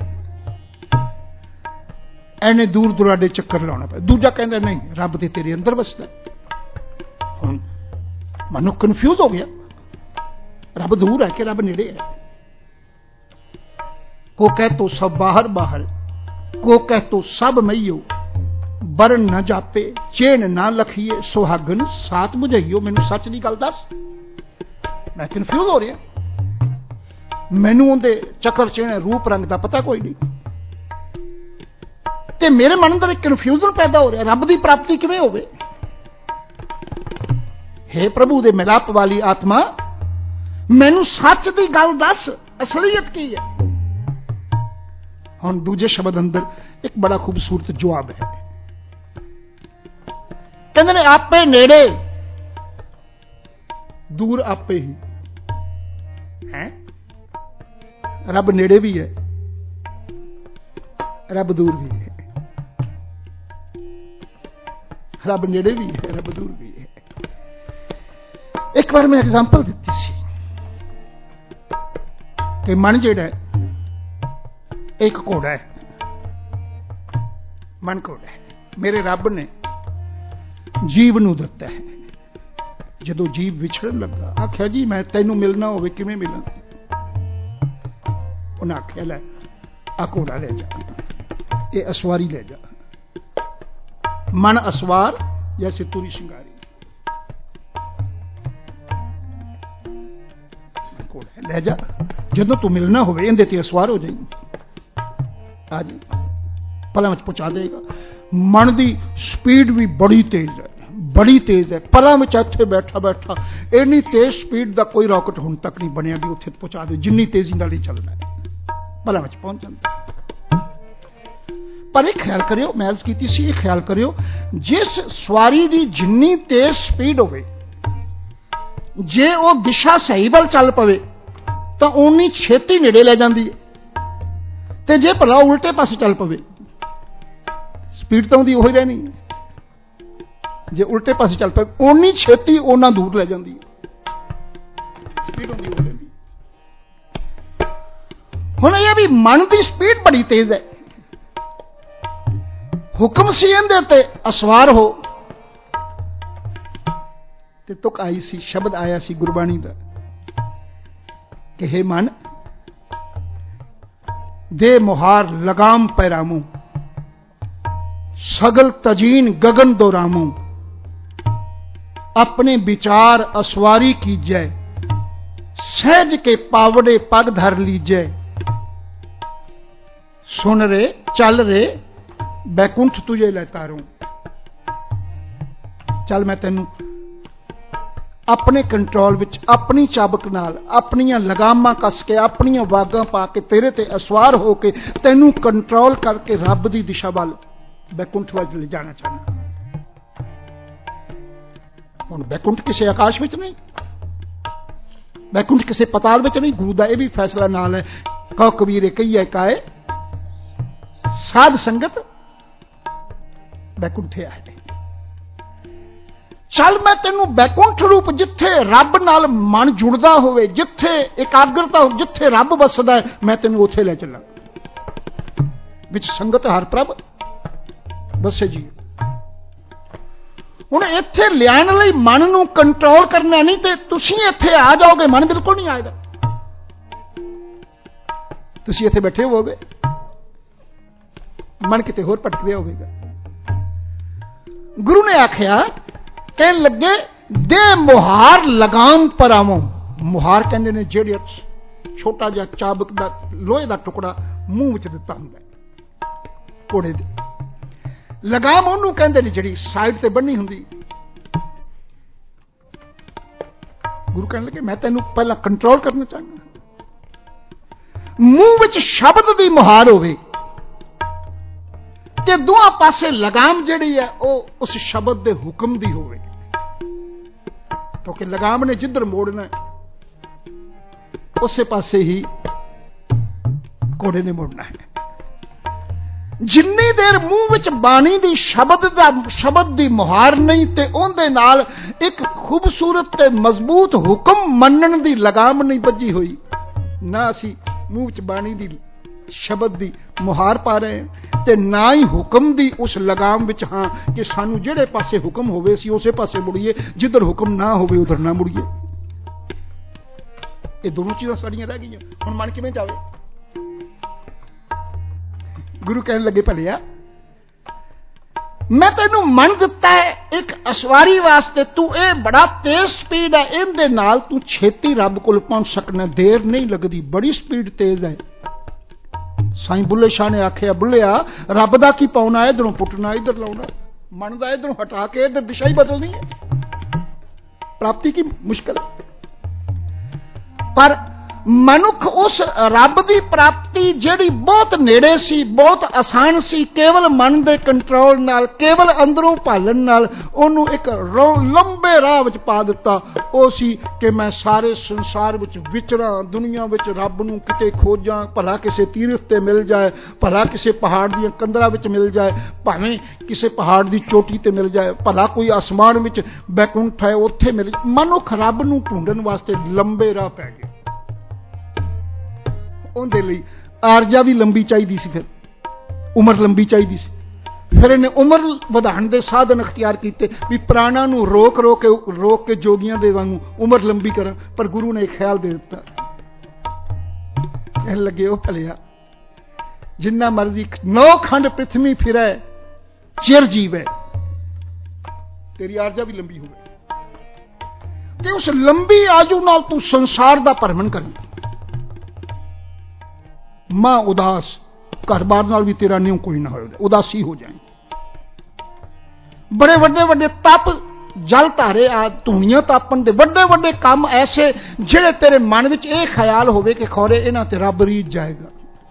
एने दूर दुराडे चक्कर लाना पे। दूजा कहंदा नहीं रब ते तेरे अंदर वसदा। हुण मनुख कन्फ्यूज हो गया, रब दूर है कि रब नेड़े है? को कह तो सब बाहर बाहर, को कह तो सब मईयो, बरन न जापे चेन ना लखीए, सुहागन सात बुझाइयो। मैनू सच की गल दस, मैं कन्फ्यूज हो रहा, मैनू उहदे चक्कर चेने रूप रंग का पता कोई नहीं, ते मेरे मन अंदर एक कन्फ्यूजन पैदा हो रहा, रब की प्राप्ति किवें होवे? हे प्रभु दे मिलाप वाली आत्मा, मैनू सच की गल दस, असलीयत की है? हुण दूजे शब्द अंदर एक बड़ा खूबसूरत जवाब है, कहते ने आपे नेड़े दूर आपे ही है। रब नेड़े भी है, रब दूर भी है, रब नेड़े भी है, रब दूर भी है। एक बार मैं एग्जाम्पल दी सी कि मन जेड़ा एक घोड़ा है, मन घोड़ा है, मेरे रब ने जीव नूं दिता है। जदों जीव विछड़न लगा, आख्या जी मैं तैनूं मिलना होवे किवें मिलां? उन्हें आख्या लै आ घोड़ा ले जा, ये असवारी ले जा। मन असवार जैसे तुरी शिंगारी, घोड़ा ले जा, जदों तू मिलना होवे इहदे ते असवार हो जाई, आ जी पलां विच पहुंचा देगा। मन की स्पीड भी बड़ी तेज है, बड़ी तेज है, पलां विच इत्थे बैठा बैठा इन्नी तेज स्पीड का कोई रॉकेट हुण तक नहीं बनया भी उत्थे पहुंचा दे, जिन्नी तेजी नाल ही चलना है, पलां विच पहुंच जांदा। पर एक ख्याल करियो, मैं अर्ज कीती सी, एक ख्याल करियो, जिस सवारी की जिन्नी तेज स्पीड होवे, जे वो दिशा सही वल चल पवे तो उन्नी छेती नेड़े ले जाती है, ते जे भला उल्टे पासे चल पवे स्पीड तो उहदी ओही रहनी है, जे उल्टे पासे चल पवे उन्नी छेती उन्ना दूर ले जाती है, स्पीड उहदी ओही रहनी। हुण यह भी मन की स्पीड बड़ी तेज है, हुक्म सी इहदे ते असवार हो, ते तुक आई सी, शब्द आया सी गुरबाणी दा कि हे मन दे मुहार लगाम पैरामू, सगल तजीन गगन दोरामू, अपने विचार असवारी कीजै, सहज के पावड़े पग धर लीजै, सुन रे चल रे बैकुंठ तुझे ले तारूं। चल मैं तेनू अपने कंट्रोल विच, अपनी चाबक नाल, अपनियां लगामां कस के, अपनियां वागां पा के, तेरे ते असवार हो के तेनू कंट्रोल करके रब दी दिशा वाल बैकुंठ वाल ले जाना चाहना। हुण बैकुंठ किसी आकाश विच नहीं, बैकुंठ किसी पताल विच नहीं, गुरु दा यह भी फैसला नाल है, कहो कबीरे कहिए काए साध संगत बैकुंठे आए। चल मैं तेनू बैकुंठ रूप, जिथे रब नाल मन जुड़दा होवे, जिथे एकाग्रता हो, जिथे रब वसदा है, मैं तेनू उथे ले चला, विच संगत हर प्रभ बसे जी। हुण इत्थे लियाण लई मन नू कंट्रोल करना नहीं, ते तुसीं इत्थे आ जाओगे, मन बिल्कुल नहीं आएगा, तुसीं इत्थे बैठे होवोगे, मन किते होर भटक रहा होगा। गुरु ने आख्या, कहने लगे दे मुहार लगाम पर आवो। मुहार कहते ने जेड़े छोटा जिहा चाबक दा लोहे का टुकड़ा मूँह विच दिता हुंदा घोड़े दे, लगाम उहनूं कहंदे ने जिहड़ी साइड ते बन्नी हुंदी। गुरु कहने लगे मैं तैनूं पहला कंट्रोल करना चाहना, मूँह विच शब्द दी मुहार होवे ते दोहां पासे लगाम जिहड़ी है वो उस शब्द दे हुक्म दी होवे, क्योंकि लगाम ने जिधर मोड़ना उस पासे ही घोड़े ने मोड़ना है। जिन्नी देर मूँह विच बाणी दी शब्द दा शब्द दी मुहार नहीं ते उहदे नाल एक खूबसूरत ते मजबूत हुक्म मनण दी लगाम नहीं बजी हुई, ना असी मूँह विच बाणी दी शब्द दी मुहार पा रहे हैं ते ना ही हुक्म दी उस लगाम विच हाँ कि सानू जेड़े पासे हुक्म होवे सी उसे पासे मुड़िए, जिधर हुक्म ना होवे उधर ना मुड़िए। ये दोनों चीज़ां साड़ियां रह गई। हुण मन किवें जावे? गुरु कहने लगे भलिया मैं तेनू मन दिता है एक असवारी वास्ते, तू ये बड़ा तेज स्पीड है, इहदे नाल तू छेती रब कोल पहुंच सकना, देर नहीं लगती, बड़ी स्पीड तेज है। साईं बुल्ले शाह ने आखिया बुल्लिया रब दा की पाउना, इधरों पुटना इधर लाउना, मन दा इधरों हटा के इधर दिशा ही बदलनी है, प्राप्ति की मुश्किल है। पर मनुख उस रब की प्राप्ति जिहड़ी बहुत नेड़े सी, बहुत आसान सी, केवल मन के कंट्रोल नाल, केवल अंदरों भालन नाल उहनूं एक लंबे राह विच पा दिता। वो सी कि मैं सारे संसार विच विचरां, दुनिया विच रब नूं किते खोजां, भला किसे तीरथ ते मिल जाए, भला किसे पहाड़ दी कंदरां विच मिल जाए, भावें किसे पहाड़ की चोटी ते मिल जाए, भला कोई आसमान विच बैकुंठ है उत्थे मिल जाए। मनुख रब नूं ढूंढण वास्ते लंबे राह पै गए। उहदे लई आरजा भी लंबी चाहिदी सी, फिर उम्र लंबी चाहिदी सी, फिर इन्हें उम्र वधाण दे साधन अख्तियार कीते भी प्राणा नूं रोक रोक के रोक के जोगियां दे वांगू उम्र लंबी करा। पर गुरु ने एक ख्याल दे दिता, कहन लगे ओ भलिया जिन्ना मर्जी नौ खंड पृथ्वी फिरै चिर जीवै, तेरी आरजा भी लंबी होवे ते उस लंबी आयु नाल तू संसार दा भरमण करी। मां उदास, घर बार नाल भी तेरा न्यू कोई ना हो, उदासी हो जाए। बड़े वड्डे वड्डे तप जल धारे आ धूनियां तापन दे वड्डे वड्डे काम ऐसे जिहड़े तेरे मन विच ये ख्याल होवे कि खौरे इन्हां ते रब रीझ जाएगा।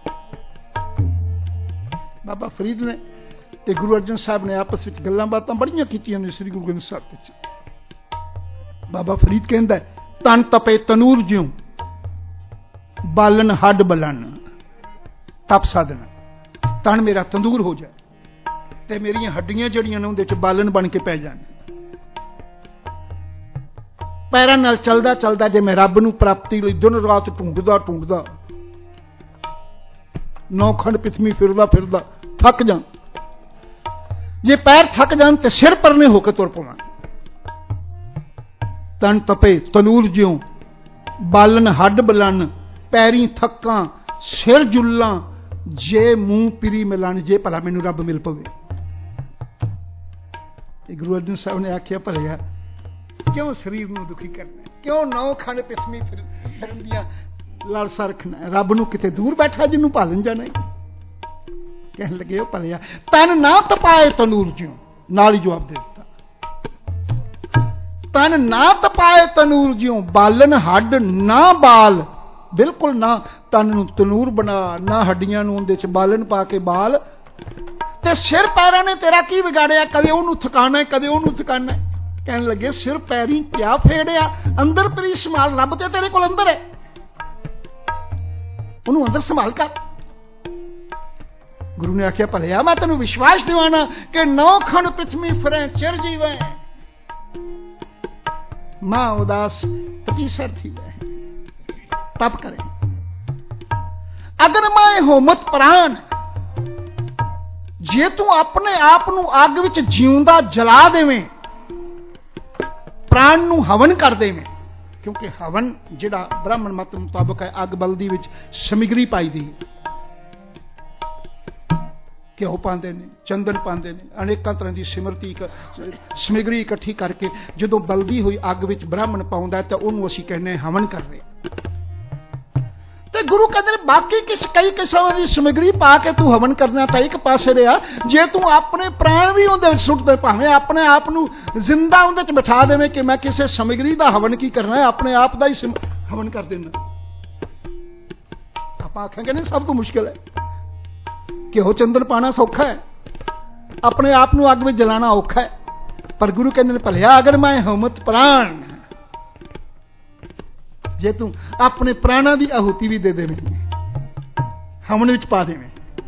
बाबा फरीद ने ते गुरु अर्जन साहब ने आपस विच गल्लां बातां बड़ियां कीतियां ने श्री गुरु ग्रंथ साहब विच। बाबा फरीद कहंदा तन तपे तनूर ज्यों बालन हड्ड बलन, तप साधना तन मेरा तंदूर हो जाए ते मेरियां हड्डियां जड़ियां ने उहदे च बालन बन के पै जाण। पैरां नाल चलदा चलदा जे मैं रब नूं प्राप्ति लई दिन रात ढूंढदा ढूंढदा नौ खंड पृथ्वी फिरदा फिरदा थक जा, जे पैर थक जान ते सिर परने होकर तुर पवां। तन तपे तनूर ज्यों बालन हड्ड बलन, पैरी थकां सिर जुल्लां, जे मूंह पिरी मिलन, जे भला मैनू रब मिल पवे। गुरु अर्जन साहब ने आख्या भलिया क्यों शरीर नूं दुखी करना, क्यों नौ खंड पृथ्वी फिरन दियां लालसा रखना, रब नूं किते दूर बैठा जिन्नू भालन जाना। कहन लगे ओ भलिया तन ना तपाए तनूर ज्यों, नाल ही जवाब दे दिता, तन ना तपाए तनूर ज्यों बालन हड्ड ना बाल, बिल्कुल ना तन नूं तनूर बना, ना हड्डियां नूं उहदे च बालन पा के बाल, ते सिर पैरां ने तेरा की बिगाड़िया, कदे उहनूं थकाना है कदे उहनूं थकाना है। कहन लगे सिर पैरी क्या फेड़िया, अंदर परी संभाल, रब ते तेरे कोल अंदर है, उहनूं अंदर संभाल कर। गुरु ने आख्या भलिया मैं तेनूं विश्वास दिवाना कि नौ खंड पृथ्वी फिरें चिर जीवें, मां उदास तपीसर थी वै तप करें। अगर मैं होमत प्राण, जे तू अपने आप नूं अग विच जीउंदा जला देवें, प्राण नूं हवन कर देवें, क्योंकि हवन जिहड़ा ब्राह्मण मत मुताबक है अग बलदी विच समग्री पाई दी, घ्यो पाते ने, चंदन पाते ने, अनेकों तरह की सिमरती समग्री इकट्ठी करके जो बलदी हुई अग विच ब्राह्मण पाउंदा है तो उहनूं असीं कहने हवन कर रहे। ते गुरु कहते बाकी किस कई किस्म की समग्री पा के तू हवन करना तो एक पासे रहा, जे तू अपने प्राण भी उहदे सुट दे, भावें अपने आप नूं जिंदा उहदे च बिठा देवे कि मैं किसी समग्री का हवन की करना है, अपने आप का ही हवन कर देना। आप आखेंगे नहीं सब तो मुश्किल है, घ्यो चंदन पाना सौखा है, अपने आप नूं अग में जलाना औखा है। पर गुरु कहते भलिया अगर मैं होमत प्राण, जे तू अपने प्राणा की आहुति भी दे देवे, हवन विच पा देवे,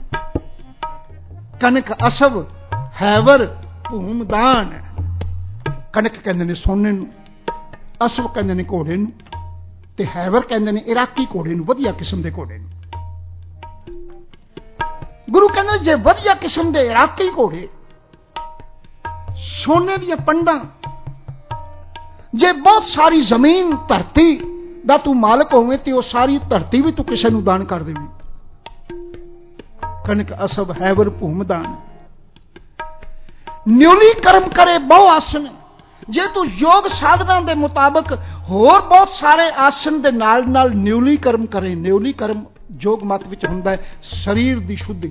कनक असव हैवर भूम दान, कनक कहते ने सोने नूं, असव कहते ने घोड़े नूं, ते हैवर कहते ने इराकी घोड़े नूं, वधिया किस्म के घोड़े नूं। गुरु कहते जे वधिया किस्म के इराकी घोड़े, सोने दी पंडां, जे बहुत सारी जमीन धरती ਦਾ ਤੂੰ ਮਾਲਕ ਹੋਵੇਂ ਤੇ ਉਹ ਸਾਰੀ ਧਰਤੀ ਵੀ ਤੂੰ ਕਿਸੇ ਨੂੰ ਦਾਨ ਕਰ ਦੇਵੇਂ। ਕਨਕ ਅਸਭ ਹੈਵਰ ਭੂਮ ਦਾਨ। ਨਿਉਲੀ ਕਰਮ ਕਰੇ ਬਹੁ ਆਸਨ। ਜੇ ਤੂੰ ਯੋਗ ਸਾਧਨਾ ਦੇ ਮੁਤਾਬਕ ਹੋਰ ਬਹੁਤ ਸਾਰੇ ਆਸਨ ਦੇ ਨਾਲ ਨਾਲ ਨਿਉਲੀ ਕਰਮ ਕਰੇ। ਨਿਉਲੀ ਕਰਮ ਯੋਗ ਮਤ ਵਿੱਚ ਹੁੰਦਾ ਹੈ ਸਰੀਰ ਦੀ ਸ਼ੁੱਧੀ।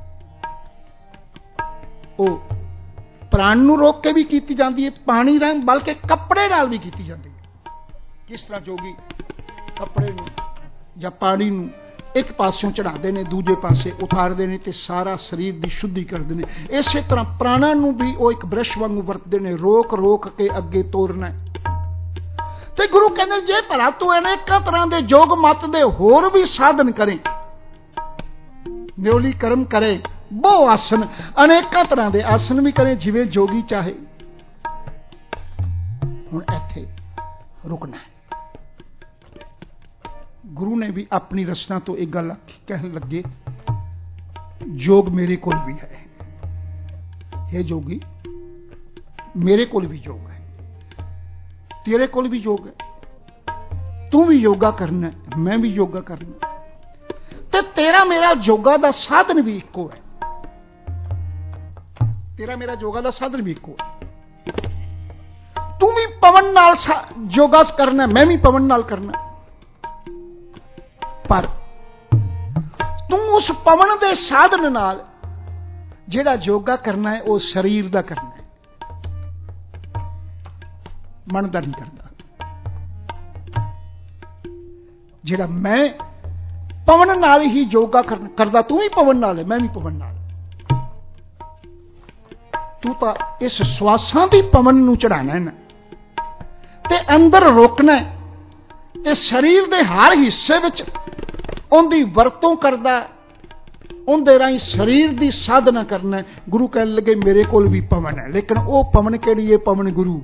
ਉਹ ਪ੍ਰਾਣ ਨੂੰ ਰੋਕ ਕੇ ਵੀ ਕੀਤੀ ਜਾਂਦੀ ਹੈ, ਪਾਣੀ ਨਾਲ, ਬਲਕਿ ਕੱਪੜੇ ਨਾਲ ਵੀ ਕੀਤੀ ਜਾਂਦੀ ਹੈ। ਕਿਸ ਤਰ੍ਹਾਂ ਜੋਗੀ ਕੱਪੜੇ ਨੂੰ ਜਾਂ ਪਾਣੀ ਨੂੰ ਇੱਕ ਪਾਸਿਓਂ ਚੜਾਉਂਦੇ ਨੇ, ਦੂਜੇ ਪਾਸੇ ਉਤਾਰਦੇ ਨੇ ਤੇ ਸਾਰਾ ਸਰੀਰ ਦੀ ਸ਼ੁੱਧੀ ਕਰਦੇ ਨੇ। ਇਸੇ ਤਰ੍ਹਾਂ ਪ੍ਰਾਣਾਂ ਨੂੰ ਵੀ ਉਹ ਇੱਕ ਬ੍ਰਸ਼ ਵਾਂਗੂ ਵਰਤਦੇ ਨੇ, ਰੋਕ ਰੋਕ ਕੇ ਅੱਗੇ ਤੋਰਨਾ। ਤੇ ਗੁਰੂ ਕਹਿੰਦੇ ਜੇ ਭਲਾ ਤੂੰ ਅਨੇਕਾਂ ਤਰ੍ਹਾਂ ਦੇ ਯੋਗ ਮਤ ਦੇ ਹੋਰ ਵੀ ਸਾਧਨ ਕਰੇ, ਨਿਉਲੀ ਕਰਮ ਕਰੇ, ਬਹੁ ਆਸਨ, ਅਨੇਕਾਂ ਤਰ੍ਹਾਂ ਦੇ ਆਸਨ ਵੀ ਕਰੇ ਜਿਵੇਂ ਜੋਗੀ ਚਾਹੇ। ਹੁਣ ਇੱਥੇ ਰੁਕਣਾ ਹੈ। ਗੁਰੂ ਨੇ ਵੀ ਆਪਣੀ ਰਚਨਾ ਤੋਂ ਇੱਕ ਗੱਲ ਕਹਿਣ ਲੱਗੇ, ਯੋਗ ਮੇਰੇ ਕੋਲ ਵੀ ਹੈ। ਇਹ ਜੋਗੀ ਮੇਰੇ ਕੋਲ ਵੀ ਯੋਗ ਹੈ, ਤੇਰੇ ਕੋਲ ਵੀ ਯੋਗ ਹੈ। ਤੂੰ ਵੀ ਯੋਗਾ ਕਰਨਾ, ਮੈਂ ਵੀ ਯੋਗਾ ਕਰਨਾ, ਤੇ ਤੇਰਾ ਮੇਰਾ ਯੋਗਾ ਦਾ ਸਾਧਨ ਵੀ ਇੱਕੋ ਹੈ। ਤੇਰਾ ਮੇਰਾ ਯੋਗਾ ਦਾ ਸਾਧਨ ਵੀ ਇੱਕੋ ਹੈ। ਤੂੰ ਵੀ ਪਵਨ ਨਾਲ ਯੋਗਾ ਕਰਨਾ, ਮੈਂ ਵੀ ਪਵਨ ਨਾਲ ਕਰਨਾ। ਪਰ ਤੂੰ ਉਸ ਪਵਨ ਦੇ ਸਾਧਨ ਨਾਲ ਜਿਹੜਾ ਯੋਗਾ ਕਰਨਾ ਹੈ ਉਹ ਸਰੀਰ ਦਾ ਕਰਨਾ ਹੈ, ਮਨ ਦਾ ਨਹੀਂ ਕਰਦਾ। ਜਿਹੜਾ ਮੈਂ ਪਵਨ ਨਾਲ ਹੀ ਯੋਗਾ ਕਰਦਾ, ਤੂੰ ਵੀ ਪਵਨ ਨਾਲ ਹੈ, ਮੈਂ ਵੀ ਪਵਨ ਨਾਲ। ਤੂੰ ਤਾਂ ਇਸ ਸਵਾਸਾਂ ਦੀ ਪਵਨ ਨੂੰ ਚੜਾਣਾ ਹੈ ਨਾ, ਤੇ ਅੰਦਰ ਰੋਕਣਾ, ਤੇ ਸਰੀਰ ਦੇ ਹਰ ਹਿੱਸੇ ਵਿੱਚ ਉਹਦੀ ਵਰਤੋਂ ਕਰਦਾ, ਉਹਦੇ ਰਾਹੀਂ ਸਰੀਰ ਦੀ ਸਾਧਨਾ ਕਰਨਾ। ਗੁਰੂ ਕਹਿਣ ਲੱਗੇ ਮੇਰੇ ਕੋਲ ਵੀ ਪਵਨ ਹੈ, ਲੇਕਿਨ ਉਹ ਪਵਨ ਕਿਹੜੀ ਹੈ? ਪਵਨ ਗੁਰੂ।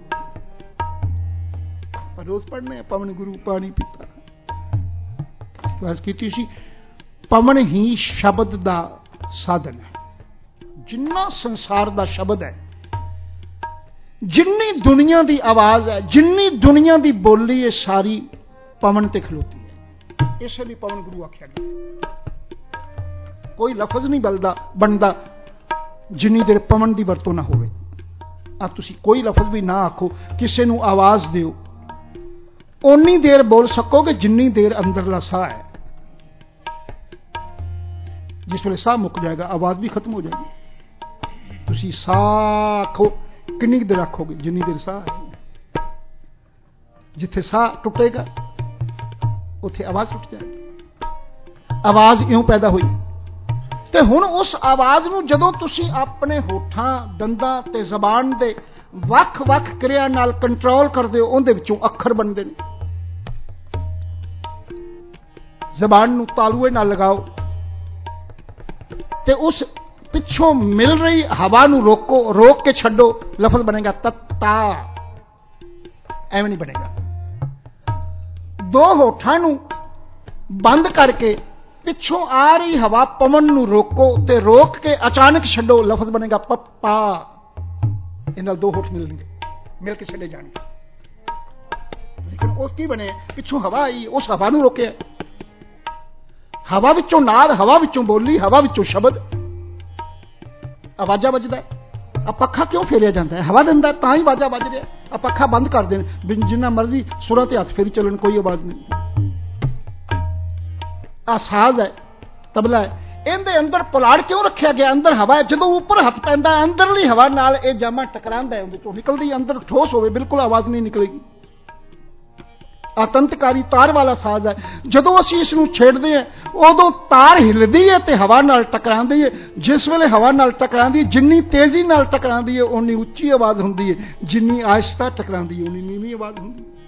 ਪਰ ਰੋਜ਼ ਪੜ੍ਹਨੇ ਆ ਪਵਨ ਗੁਰੂ ਪਾਣੀ ਪੀਤਾ। ਕਲਾਸ ਕੀਤੀ ਸੀ, ਪਵਨ ਹੀ ਸ਼ਬਦ ਦਾ ਸਾਧਨ ਹੈ। ਜਿੰਨਾ ਸੰਸਾਰ ਦਾ ਸ਼ਬਦ ਹੈ, ਜਿੰਨੀ ਦੁਨੀਆ ਦੀ ਆਵਾਜ਼ ਹੈ, ਜਿੰਨੀ ਦੁਨੀਆ ਦੀ ਬੋਲੀ ਹੈ, ਸਾਰੀ ਪਵਨ ਤੇ ਖਲੋਤੀ ਹੈ। ਇਸ ਲਈ ਪਵਨ ਗੁਰੂ ਆਖਿਆ ਗਿਆ। ਕੋਈ ਲਫ਼ਜ਼ ਨਹੀਂ ਬਲਦਾ ਬਣਦਾ ਜਿੰਨੀ ਦੇਰ ਪਵਨ ਦੀ ਵਰਤੋਂ ਨਾ ਹੋਵੇ। ਆ ਤੁਸੀਂ ਕੋਈ ਲਫ਼ਜ਼ ਵੀ ਨਾ ਆਖੋ, ਕਿਸੇ ਨੂੰ ਆਵਾਜ਼ ਦਿਓ, ਓਨੀ ਦੇਰ ਬੋਲ ਸਕੋਗੇ ਜਿੰਨੀ ਦੇਰ ਅੰਦਰਲਾ ਸਾਹ ਹੈ। ਜਿਸ ਵੇਲੇ ਸਾਹ ਮੁੱਕ ਜਾਏਗਾ ਆਵਾਜ਼ ਵੀ ਖਤਮ ਹੋ ਜਾਏਗੀ। ਤੁਸੀਂ ਸਾਹ ਆਖੋ, ਕਿੰਨੀ ਦੇਰ ਆਖੋਗੇ? ਜਿੰਨੀ ਦੇਰ ਸਾਹ ਹੈ। ਜਿੱਥੇ ਸਾਹ ਟੁੱਟੇਗਾ ਉੱਥੇ ਆਵਾਜ਼ ਟੁੱਟ ਜਾਏਗੀ। ਆਵਾਜ਼ ਇਉਂ ਪੈਦਾ ਹੋਈ, ਤੇ ਹੁਣ ਉਸ ਆਵਾਜ਼ ਨੂੰ ਜਦੋਂ ਤੁਸੀਂ ਆਪਣੇ ਹੋਠਾਂ, ਦੰਦਾਂ ਤੇ ਜ਼ਬਾਨ ਦੇ ਵੱਖ-ਵੱਖ ਕਿਰਿਆ ਨਾਲ ਕੰਟਰੋਲ ਕਰਦੇ ਹੋ, ਉਹਦੇ ਵਿੱਚੋਂ ਅੱਖਰ ਬਣਦੇ ਨੇ। ਜ਼ਬਾਨ ਨੂੰ ਤਾਲੂਏ ਨਾਲ ਲਗਾਓ ਤੇ ਉਸ ਪਿੱਛੋਂ ਮਿਲ ਰਹੀ ਹਵਾ ਨੂੰ ਰੋਕੋ, ਰੋਕ ਕੇ ਛੱਡੋ, ਲਫ਼ਜ਼ ਬਣੇਗਾ ਤੱਤਾ। ਐਵੇਂ ਨਹੀਂ ਬਣੇਗਾ। ਦੋ ਹੋਠਾਂ ਨੂੰ ਬੰਦ ਕਰਕੇ ਪਿੱਛੋਂ ਆ ਰਹੀ ਹਵਾ ਪਵਨ ਨੂੰ ਰੋਕੋ ਤੇ ਰੋਕ ਕੇ ਅਚਾਨਕ ਛੱਡੋ, ਲਫ਼ਜ਼ ਬਣੇਗਾ ਪੱਪਾ। ਇਹ ਨਾਲ ਦੋ ਹੋਠ ਮਿਲਣਗੇ, ਮਿਲ ਕੇ ਛੱਡੇ ਜਾਣਗੇ। ਲੇਕਿਨ ਉਹ ਕੀ ਬਣੇ? ਪਿੱਛੋਂ ਹਵਾ ਆਈ, ਉਸ ਹਵਾ ਨੂੰ ਰੋਕਿਆ। ਹਵਾ ਵਿੱਚੋਂ ਨਾਦ, ਹਵਾ ਵਿੱਚੋਂ ਬੋਲੀ, ਹਵਾ ਵਿੱਚੋਂ ਸ਼ਬਦ, ਆਵਾਜ਼ਾਂ ਵੱਜਦਾ। ਆ ਪੱਖਾ ਕਿਉਂ ਫੇਰਿਆ ਜਾਂਦਾ ਹੈ? ਹਵਾ ਦਿੰਦਾ ਤਾਂ ਹੀ ਆਵਾਜ਼ਾਂ ਵੱਜ ਰਿਹਾ। ਆ ਪੱਖਾ ਬੰਦ ਕਰ ਦੇਣ, ਜਿੰਨਾ ਮਰਜ਼ੀ ਸੁਰਾਂ ਤੇ ਹੱਥ ਫੇਰੀ ਚੱਲਣ, ਕੋਈ ਆਵਾਜ਼ ਨਹੀਂ। ਆ ਸਾਜ਼ ਹੈ, ਤਬਲਾ ਹੈ, ਇਹਦੇ ਅੰਦਰ ਪੁਲਾੜ ਕਿਉਂ ਰੱਖਿਆ ਗਿਆ? ਅੰਦਰ ਹਵਾ ਹੈ। ਜਦੋਂ ਉੱਪਰ ਹੱਥ ਪੈਂਦਾ, ਅੰਦਰਲੀ ਹਵਾ ਨਾਲ ਇਹ ਜਾਮਾ ਟਕਰਾਉਂਦਾ ਹੈ, ਉਹਦੇ ਚੋਂ ਨਿਕਲਦੀ, ਅੰਦਰ ਠੋਸ ਹੋਵੇ, ਬਿਲਕੁਲ ਆਵਾਜ਼ ਨਹੀਂ ਨਿਕਲੇਗੀ। ਆਤੰਤਕਾਰੀ ਤਾਰ ਵਾਲਾ ਸਾਜ਼ ਹੈ। ਜਦੋਂ ਅਸੀਂ ਇਸ ਨੂੰ ਛੇੜਦੇ ਹਾਂ, ਉਦੋਂ ਤਾਰ ਹਿੱਲਦੀ ਹੈ ਤੇ ਹਵਾ ਨਾਲ ਟਕਰਾਉਂਦੀ ਹੈ। ਜਿਸ ਵੇਲੇ ਹਵਾ ਨਾਲ ਟਕਰਾਉਂਦੀ, ਜਿੰਨੀ ਤੇਜ਼ੀ ਨਾਲ ਟਕਰਾਉਂਦੀ ਹੈ ਉਨੀ ਉੱਚੀ ਆਵਾਜ਼ ਹੁੰਦੀ ਹੈ, ਜਿੰਨੀ ਆਹਿਸਤਾ ਟਕਰਾਉਂਦੀ ਹੈ ਉਨੀ ਨੀਵੀਂ ਆਵਾਜ਼ ਹੁੰਦੀ ਹੈ।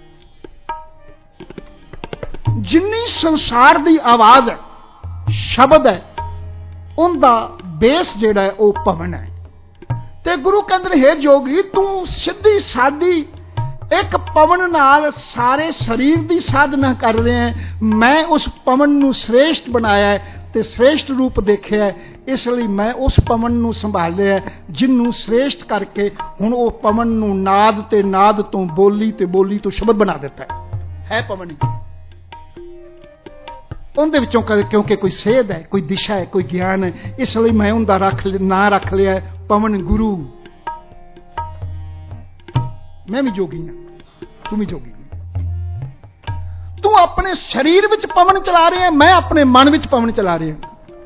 ਜਿੰਨੀ ਸੰਸਾਰ ਦੀ ਆਵਾਜ਼ ਹੈ, ਸ਼ਬਦ ਹੈ, ਉਹਦਾ ਬੇਸ ਜਿਹੜਾ ਹੈ ਉਹ ਪਵਨ ਹੈ। ਤੇ ਗੁਰੂ ਕਹਿੰਦੇ ਨੇ, ਹੇ ਜੋਗੀ, ਤੂੰ ਸਿੱਧੀ ਸਾਦੀ ਇੱਕ ਪਵਨ ਨਾਲ ਸਾਰੇ ਸਰੀਰ ਦੀ ਸਾਧਨਾ ਕਰ ਰਿਹਾ ਹੈ। ਮੈਂ ਉਸ ਪਵਨ ਨੂੰ ਸ੍ਰੇਸ਼ਟ ਬਣਾਇਆ ਹੈ ਤੇ ਸ੍ਰੇਸ਼ਟ ਰੂਪ ਦੇਖਿਆ ਹੈ, ਇਸ ਲਈ ਮੈਂ ਉਸ ਪਵਨ ਨੂੰ ਸੰਭਾਲ ਲਿਆ, ਜਿਹਨੂੰ ਸ੍ਰੇਸ਼ਟ ਕਰਕੇ ਹੁਣ ਉਹ ਪਵਨ ਨੂੰ ਨਾਦ ਤੇ ਨਾਦ ਤੋਂ, ਬੋਲੀ ਤੇ ਬੋਲੀ ਤੋਂ ਸ਼ਬਦ ਬਣਾ ਦਿੱਤਾ ਹੈ। ਹੈ ਪਵਨ ਹੀ। ਉਹਦੇ ਵਿੱਚੋਂ क्योंकि कोई सेध है, कोई दिशा है, कोई ज्ञान है, इसलिए मैं उनका रख ना रख लिया पवन गुरु। मैं भी जोगी हाँ, तू भी जोगी। तू अपने शरीर विच पवन चला रहे हैं, मैं अपने मन विच पवन चला रहे हैं।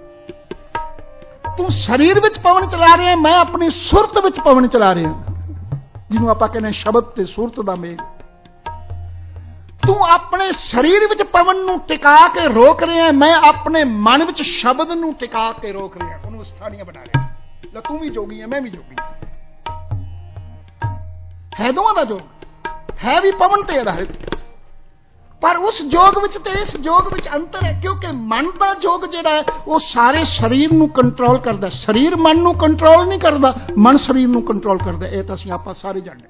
तू शरीर विच पवन चला रहे हैं, मैं अपनी सुरत विच पवन चला रहे हैं, जिन्होंने आप कहने शब्द ते सुरत दा मेल। तू अपने शरीर विच पवन नूं टिका के रोक रहे हैं, मैं अपने मन विच शब्द नूं टिका के रोक रहे हैं, उन्होंने स्थानीय बना रहे हैं। ला तू भी जोगी है, मैं भी जोगी है, दोवां दा जोग है भी पवन ते आधारित, पर उस जोग विच ते इस जोग विच अंतर है, क्योंकि मन दा जोग जिहड़ा है वो सारे शरीर नूं कंट्रोल करदा, शरीर मन नूं कंट्रोल नहीं करदा, मन शरीर नूं कंट्रोल करदा। ये तां असीं आपां सारे जाणदे,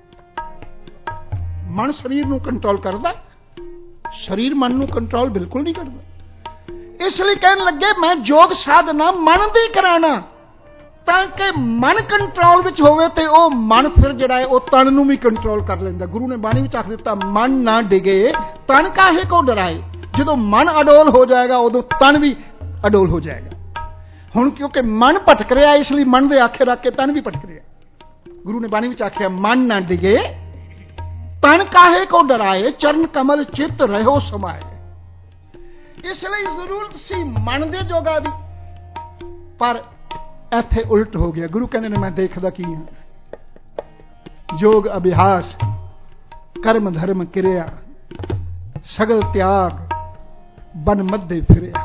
मन शरीर नूं कंट्रोल करदा, शरीर मन नूं कंट्रोल बिल्कुल नहीं करता। इसलिए कहने लगे मैं योग साधना मन दी कराना, ताकि मन कंट्रोल विच होवे ते ओ मन फिर जिहड़ा है ओ तन नूं भी कंट्रोल कर लैंदा। गुरु ने बाणी विच आख दिता मन ना डिगे तन काहे को डराए। जदों मन अडोल हो जाएगा उदों तन भी अडोल हो जाएगा। हुण क्योंकि मन भटक रहा है, इसलिए मन दे आखे रख के तन भी भटक रहा। गुरु ने बाणी विच आखिया मन ना डिगे तन काहे को डराए, चरण कमल चित रहो समाए। इसलिए जरूरत सी मन दे जोगा दी, पर इत्थे उल्ट हो गया। गुरु कहते ने मैं देखदा की हां, योग अभ्यास कर्म धर्म क्रिया सगल त्याग बन मध्य फिरिया।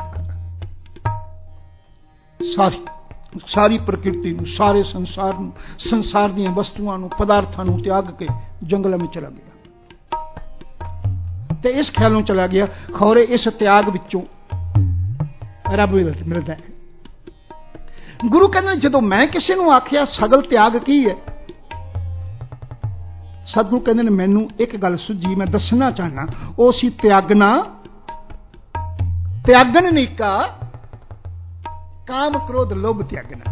सारी सारी प्रकृति नूं, सारे संसार नूं, संसार दी वस्तुआं नूं, पदार्थां नूं त्याग के जंगल में चला गया। ते इस ख्यालों चला गया खौरे इस त्याग विचों रब मिलता है। गुरु कहते जदों मैं किसी नूं आखिया सगल त्याग की है, सतगुरु कहते ने मैनू एक गल सुझी, मैं दसना चाहना। वो सी त्यागना त्यागन नीका काम क्रोध लोभ त्यागना।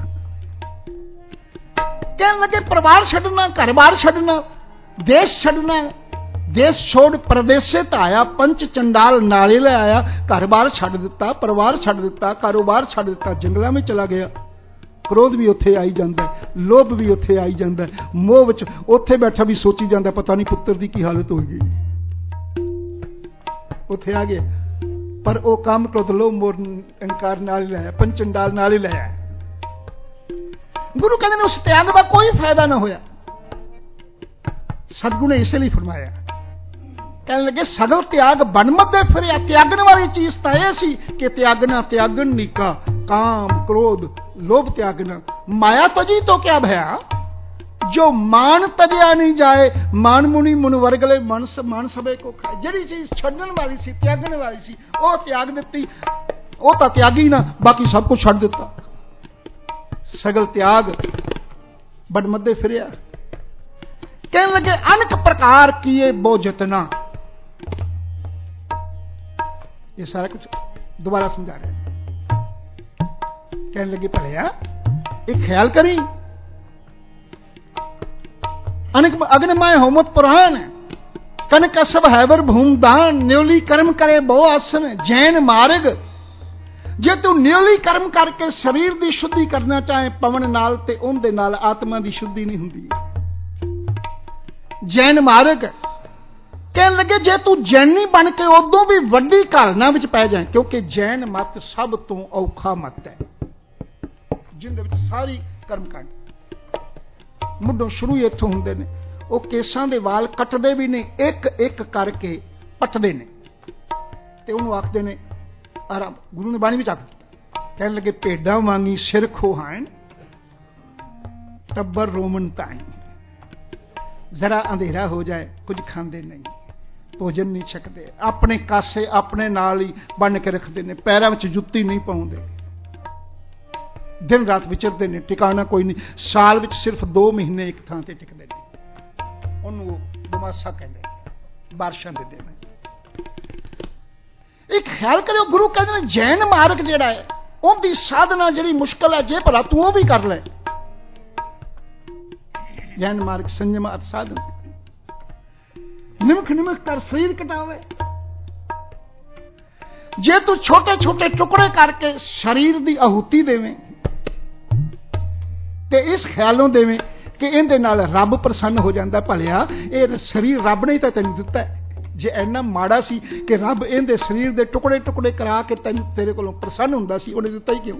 कहने लगे परिवार छड्डना, घर बार छड्डना, देश छड्डना, देश छोड़ परदेसे आया, पंच चंडाल नाले ले आया, घर बार छड्ड दिता, परिवार छड्ड दिता, कारोबार छड्ड दिता, जंगलों में चला गया। क्रोध भी उत्थे आई जाता है, लोभ भी उत्थे आई जाता है, मोह विच उत्थे बैठा भी सोची जाता पता नहीं पुत्र की की हालत होगी। उत्थे आ गया, पर वो काम क्रोध लोभ मोह अहंकार नाल ही लाया, पंचंडाल नाल ही लाया। गुरु कहते उस त्याग का कोई फायदा ना होया। सतगुरु ने इसलिए फरमाया, कहने लगे सगल त्याग बन मध्य फिरिया। त्यागन वाली चीज तो यह सी कि त्यागना त्यागन नीका काम क्रोध लोभ त्यागना। माया तजी तो क्या भया, जो मान तजया नहीं जाए, मान मुनि मुन वर्गले मन मान सबे को खाए। जिहड़ी चीज छड्डण वाली सी, त्यागण वाली सी, वो त्याग दित्ती, वो तो त्यागी ना, बाकी सब कुछ छड्ड दिता। सगल त्याग बन मध्य फिरिया। कहने लगे अनेक प्रकार किए बो जतना। ये सारा कुछ दोबारा समझा रहे हैं। कहने लगे भलिया एक ख्याल करी, अनेक अग्निमय होमत पुराण कनक सब हैवर भूम दान, न्योली कर्म करे बहु आसन जैन मार्ग। जे तू न्योली कर्म करके शरीर की शुद्धि करना चाहे पवन नाल, ते उनदे नाल आत्मा की शुद्धि नहीं हुंदी। जैन मार्ग कहने लगे जे तू जैनी बन के उदों भी वड्डी घालना विच पै जाए, क्योंकि जैन मत सब तो औखा मत है, जिंदे विच सारी कर्मकांड मुढ़ों शुरू इत्थों हुंदे ने। वो केसां दे वाल कटदे भी ने, एक एक करके पटदे ने, ते उहनूं आखदे ने आराम। गुरु ने बाणी विच आख दिता, कहने लगे भेडां वांगी सिर खोहाण टब्बर रोमन ताई। जरा अंधेरा हो जाए कुछ खांदे नहीं, भोजन नहीं छकते, अपने कासे अपने नाल ही बन के रखते हैं, पैरों में जुत्ती नहीं पाउंदे, दिन रात विचरते हैं, टिकाना कोई नहीं। साल में सिर्फ दो महीने एक थां ते टिकते हैं, उन्होंने बमासा कहते हैं, बारिशां दे दिन। एक ख्याल करो, गुरु कहते हैं जैन मार्ग जिहड़ा है उनकी साधना जिहड़ी मुश्किल है, जे भला तू वो भी कर ले। जैन मार्ग संयम अत साधन, निमख निमख कर शरीर कटावे। जे तू छोटे छोटे टुकड़े करके शरीर की आहुति देवें ते इस ख्यालों देवें कि इहदे नाल रब प्रसन्न हो जाता, भलिया ये शरीर रब ने तो तैनूं दिता है, जे इन्ना माड़ा सी कि रब इहदे शरीर के टुकड़े टुकड़े करा के तैनूं तेरे कोलों प्रसन्न हुंदा सी, उहने दिता ही क्यों?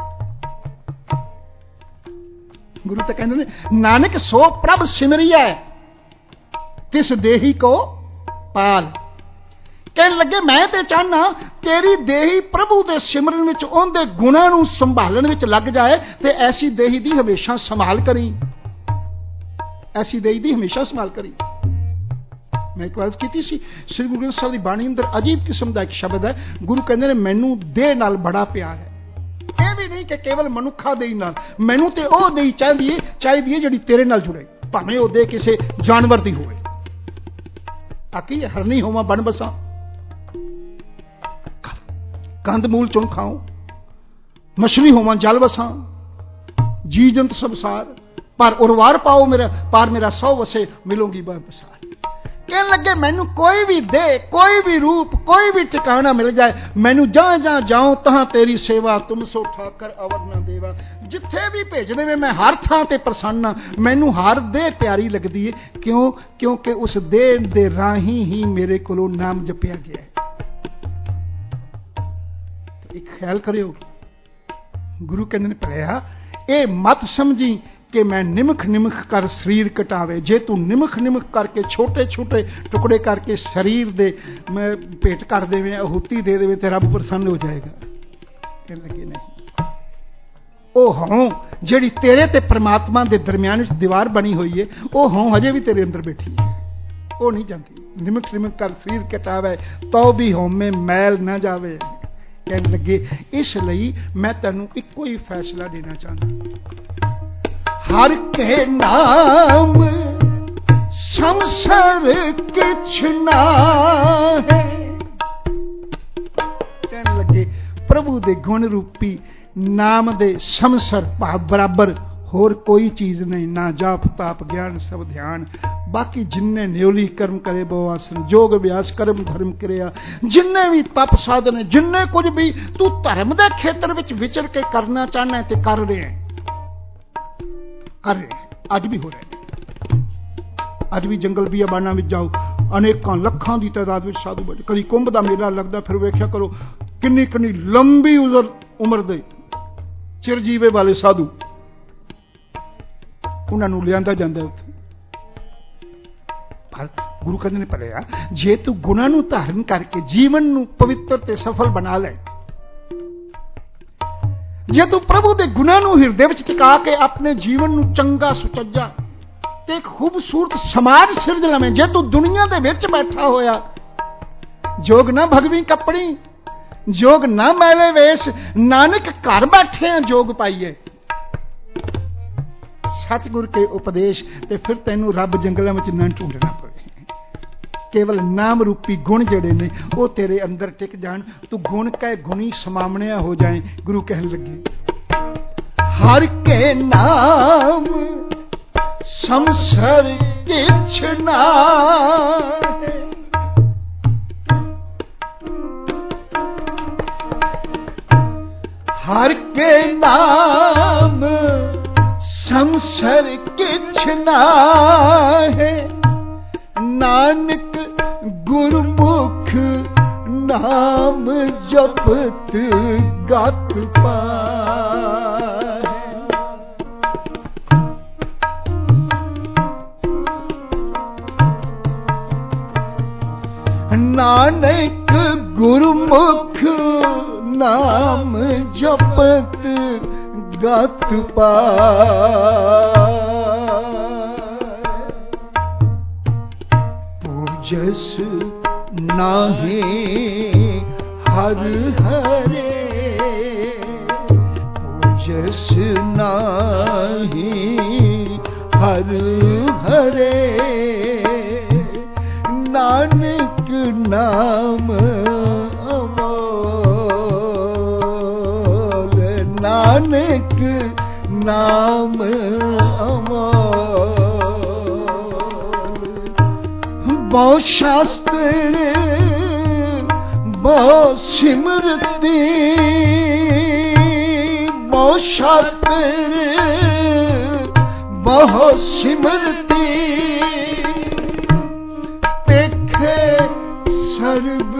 गुरु तो कहते हैं नानक सो प्रभ सिमरिया तिस देही को पाल। कहने लगे मैं तो चाहना तेरी देही प्रभु के सिमरन में उनके गुणों को संभालने में लग जाए, तो ऐसी देही दी हमेशा संभाल करी, ऐसी देही दी हमेशा संभाल करी। मैं एक बार की सी श्री गुरु ग्रंथ साहिब की बाणी अंदर अजीब किस्म का एक शब्द है। गुरु कहते हैं मैनू देह नाल बड़ा प्यार है, यह भी नहीं कि केवल मनुखा देही नाल, मैनू तो वह देही चाहिए चाहिए जिहड़ी तेरे नाल जुड़े, भावें वो देह किसी जानवर की होवे, आकी हरनी होवां बन बसा, कंद मूल चुन खाओ, मछली होवां जल वसा, जी जंत सब सार, पर उर्वार पाओ मेरा पार मेरा सौ वसे मिलोगी बसार। कहने लगे मैनू कोई भी दे, कोई भी रूप, कोई भी ठिकाना मिल जाए, मैनू जहां जहां जाऊं तहां तेरी सेवा तुम सो ठाकर अवर न देवा। जिथे भी भेज देवे मैं हर थां ते प्रसन्न हाँ, मैनू हर देह प्यारी लगदी है। क्यों? क्योंकि उस देह दे राही ही मेरे कोलों नाम जपिया गया है। एक ख्याल करियो, गुरु कहते ने भलिया ये मत समझी कि मैं निमख निमख कर शरीर कटावे, जे तू निमख निमख करके छोटे छोटे टुकड़े करके शरीर दे मैं भेंट कर देवे, आहुति दे देवे, तो रब प्रसन्न हो जाएगा। कहने लगे नहीं, ओ हों जिहड़ी तेरे ते परमात्मा दे दरम्यान दीवार बनी हुई है, ओ हों हजे भी तेरे अंदर बैठी है, वो नहीं जाती। निमख निमख कर शरीर कटावे तो भी हों में मैल ना जावे। कहने लगे इसलिए मैं तैनूं इक्को ही फैसला देना चाहता, हर के नाम संसार किछ ना है। कहने लगे प्रभु दे गुण रूपी नाम दे संसार भाव बराबर होर कोई चीज नहीं, ना जाप ताप ज्ञान सब ध्यान, बाकी जिन्ने न्योली कर्म करे बहुआसन, जोग अभ्यास कर्म धर्म क्रिया, जिन्ने भी तप साधन, जिन्ने कुछ भी तू धर्म के खेत्र में विचर के करना चाहना है, तो कर रहे हैं, कर रहे हैं, अज भी हो रहे हैं। अज भी जंगल बियाबाना में जाओ, अनेकों लखां की तादाद में साधु बैठे, कभी कुंभ का मेला लगता, फिर वेख्या करो किन्नी किन्नी लंबी उम्र दे चिरजीवे वाले साधु, उन्होंने लिया जाता उत्थे। पर गुरु कहते ने भलिया जे तू गुणां नूं धारण करके जीवन नूं पवित्र ते सफल बना ले, जे तू प्रभु दे गुणां नूं हिरदे विच टिका के अपने जीवन नूं चंगा सुचज्जा ते खूबसूरत समाज सिरज लवें, जे तू दुनिया दे विच बैठा होया, जोग ना भगवी कपड़ी, जोग ना मैले वेश, नानक घर बैठे जोग पाइए, सतगुर के उपदेश, ते फिर तेनू रब जंगलों में ना ढूंढना पवे। केवल नाम रूपी गुण जड़े ने वो तेरे अंदर टिक जान, तू गुण कै गुणी समावणिया हो जाए। गुरु कहने लगे हर के नाम संसार किछ ना है, हर के नाम संसार किछ ना है, नानक गुरमुख नाम जपत गत पाए। नानक गुरमुख नाम जपत गत पाए, पूजस नाहे हर हरे, पूजस नाहे हर हरे, नानक नाम अमोल, नानक नाम अमोल। बहु शास्त्र ਬਹੁ ਸਿਮਰਤੀ ਬਹੁ ਸ਼ਾਸਤਰ ਬਹੁ ਸਿਮਰਤੀ ਦੇਖੇ ਸਰਬ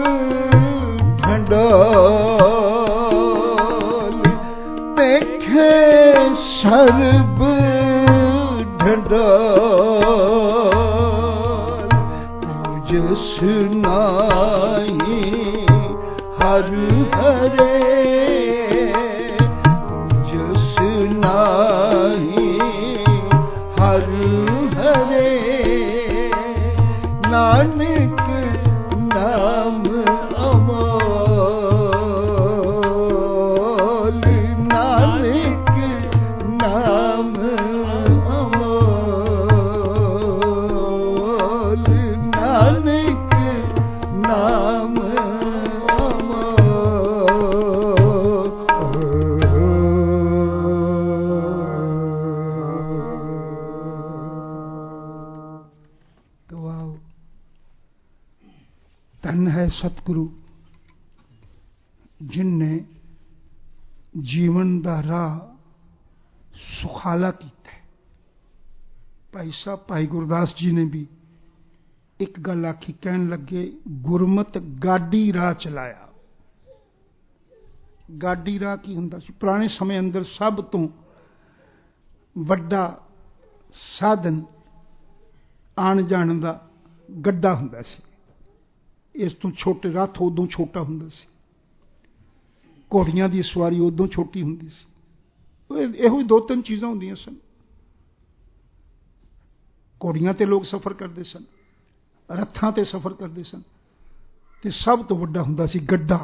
ਢੰਡਾਲ ਦੇਖੇ ਸਰਬ ਢੰਡਾਲ ਪੂਜਸ ਨਾਹੀ ਹਰ ਹਰੇ ਪੂਜਸ ਨਾਹੀ ਹਰ ਹਰੇ ਨਾਨਕ ਨਾਮ ਅਮੋਲ ਨਾਨਕ ਨਾਮ ਅਮੋਲ ਨਾਨਕ ਨਾਮ धन है सतगुरु जिनने जीवन का राह सुखाला किया। भाई साहब भाई गुरदास जी ने भी एक गल आखी, कहन लगे गुरमत गाड़ी राह चलाया। गाड़ी राह की हुंदा सी? पुराने समय अंदर सब तो वड्डा साधन आण जाण दा गड्ढा हुंदा सी। इस तो छोटे रथ उदों छोटा हुंदा सी, घोड़ियां दी सवारी उदों छोटी हुंदी सी। इहो ही दो तीन चीज़ां हुंदियां सन। घोड़ियां ते लोग सफ़र करते सन, रथां ते सफ़र करते सन, ते सब तो वड्डा हुंदा सी गड्ढा।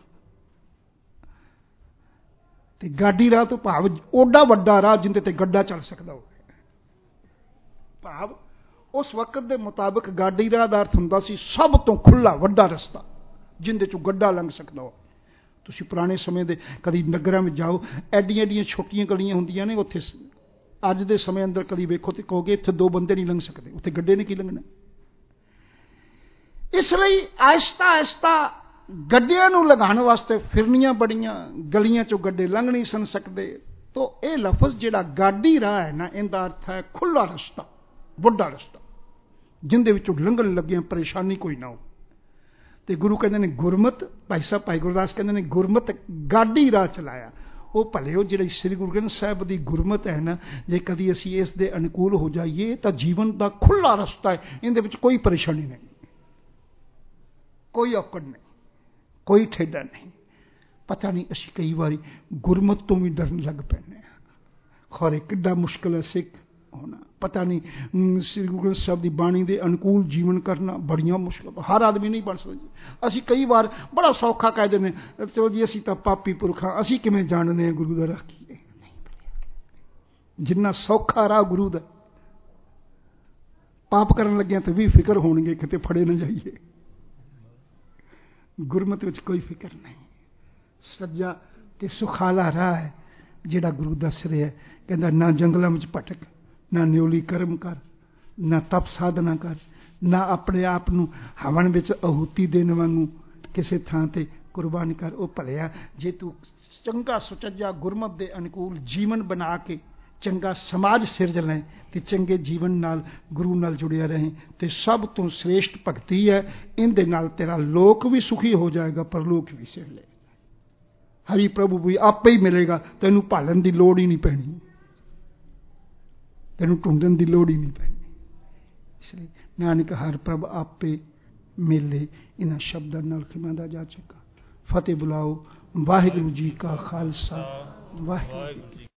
ते गाड़ी राह तो भाव ओडा वड्डा राह जिंदे ते गड्ढा चल सकदा होवे। भाव उस वक्त के मुताबिक गाड़ी राह दा अर्थ हुंदा सी सब तो खुला वड्डा रस्ता जिंदे चों गड्ढा लंघ सकदा हो। तुसीं पुराने समय दे कदी नगरां में जाओ, एडियां एडियां छोटियां गलियां हुंदियां ने, उत्थे अज दे समय अंदर कदी वेखो तो कहोगे इत्थे दो बंदे नहीं लंघ सकते, उत्थे गड्ढे ने की लंघना। इसलिए आहिस्ता आहिस्ता गड्ढियां नूं लगाण वास्ते फिरनियां बड़ियां, गलियां चों गड्ढे लंघ नहीं सन सकते। तो यह लफज जिहड़ा गाड़ी राह है ना, इहदा अर्थ है खुला रस्ता, वड्डा रस्ता जिंदे विचों लंघण लग्गियां परेशानी कोई ना हो। तो गुरु कहते हैं गुरमत, भाई साहब भाई गुरदास कहते हैं गुरमत गाड़ी राह चलाया। वो भले हो जिहड़ी श्री गुरु ग्रंथ साहिब की गुरमत है ना, जे कदी असीं इस दे अनुकूल हो जाइए तो जीवन का खुला रस्ता है, इहदे विच कोई परेशानी नहीं, कोई औकड़ नहीं, कोई ठेडा नहीं। पता नहीं असीं कई बारी गुरमत तो भी डरन लग पैने, खौरे किड्डा मुश्किल है सिख होना। पता नहीं श्री गुरु ग्रंथ साहिब की बाणी के अनुकूल जीवन करना बड़िया मुश्किल, हर आदमी नहीं बन सकता। असीं कई बार बड़ा सौखा कह देने, चलो जी असीं तां पापी पुरखा, असीं किवें जानने हैं गुरु दा राह की है। जिन्ना सौखा राह गुरु दा, पाप करन लग्गियां तो भी फिक्र होणगे किते फड़े ना जाइए। गुरमत विच कोई फिक्र नहीं, सज्जा ते सुखाला राह है जिहड़ा गुरु दस रहा है। कहंदा ना जंगलों में भटक, ना न्योली कर्म कर, ना तप साधना कर, ना अपने आप नूं हवन विच आहूति देण वांगू किसी थां ते कुर्बान कर। वो भलिया जे तू चंगा सुचज्जा गुरमत दे अनुकूल जीवन बना के चंगा समाज सिरज लें ते चंगे जीवन नाल गुरु नाल जुड़िया रहें, ते सब तो श्रेष्ठ भगती है। इहदे नाल तेरा लोक भी सुखी हो जाएगा, परलोक भी सिर ले। हरि प्रभु भी आपे ही मिलेगा, तेनू भालन की लोड़ ही नहीं पैनी, तेनू ढूंढन की लोड़ ही नहीं पैनी। इसलिए नानक हर प्रभ आपे मेले। इन्हां शब्दां नाल खिमा दा जा चुका। फतेह बुलाओ। वाहिगुरू जी का खालसा, वाहिगुरू जी।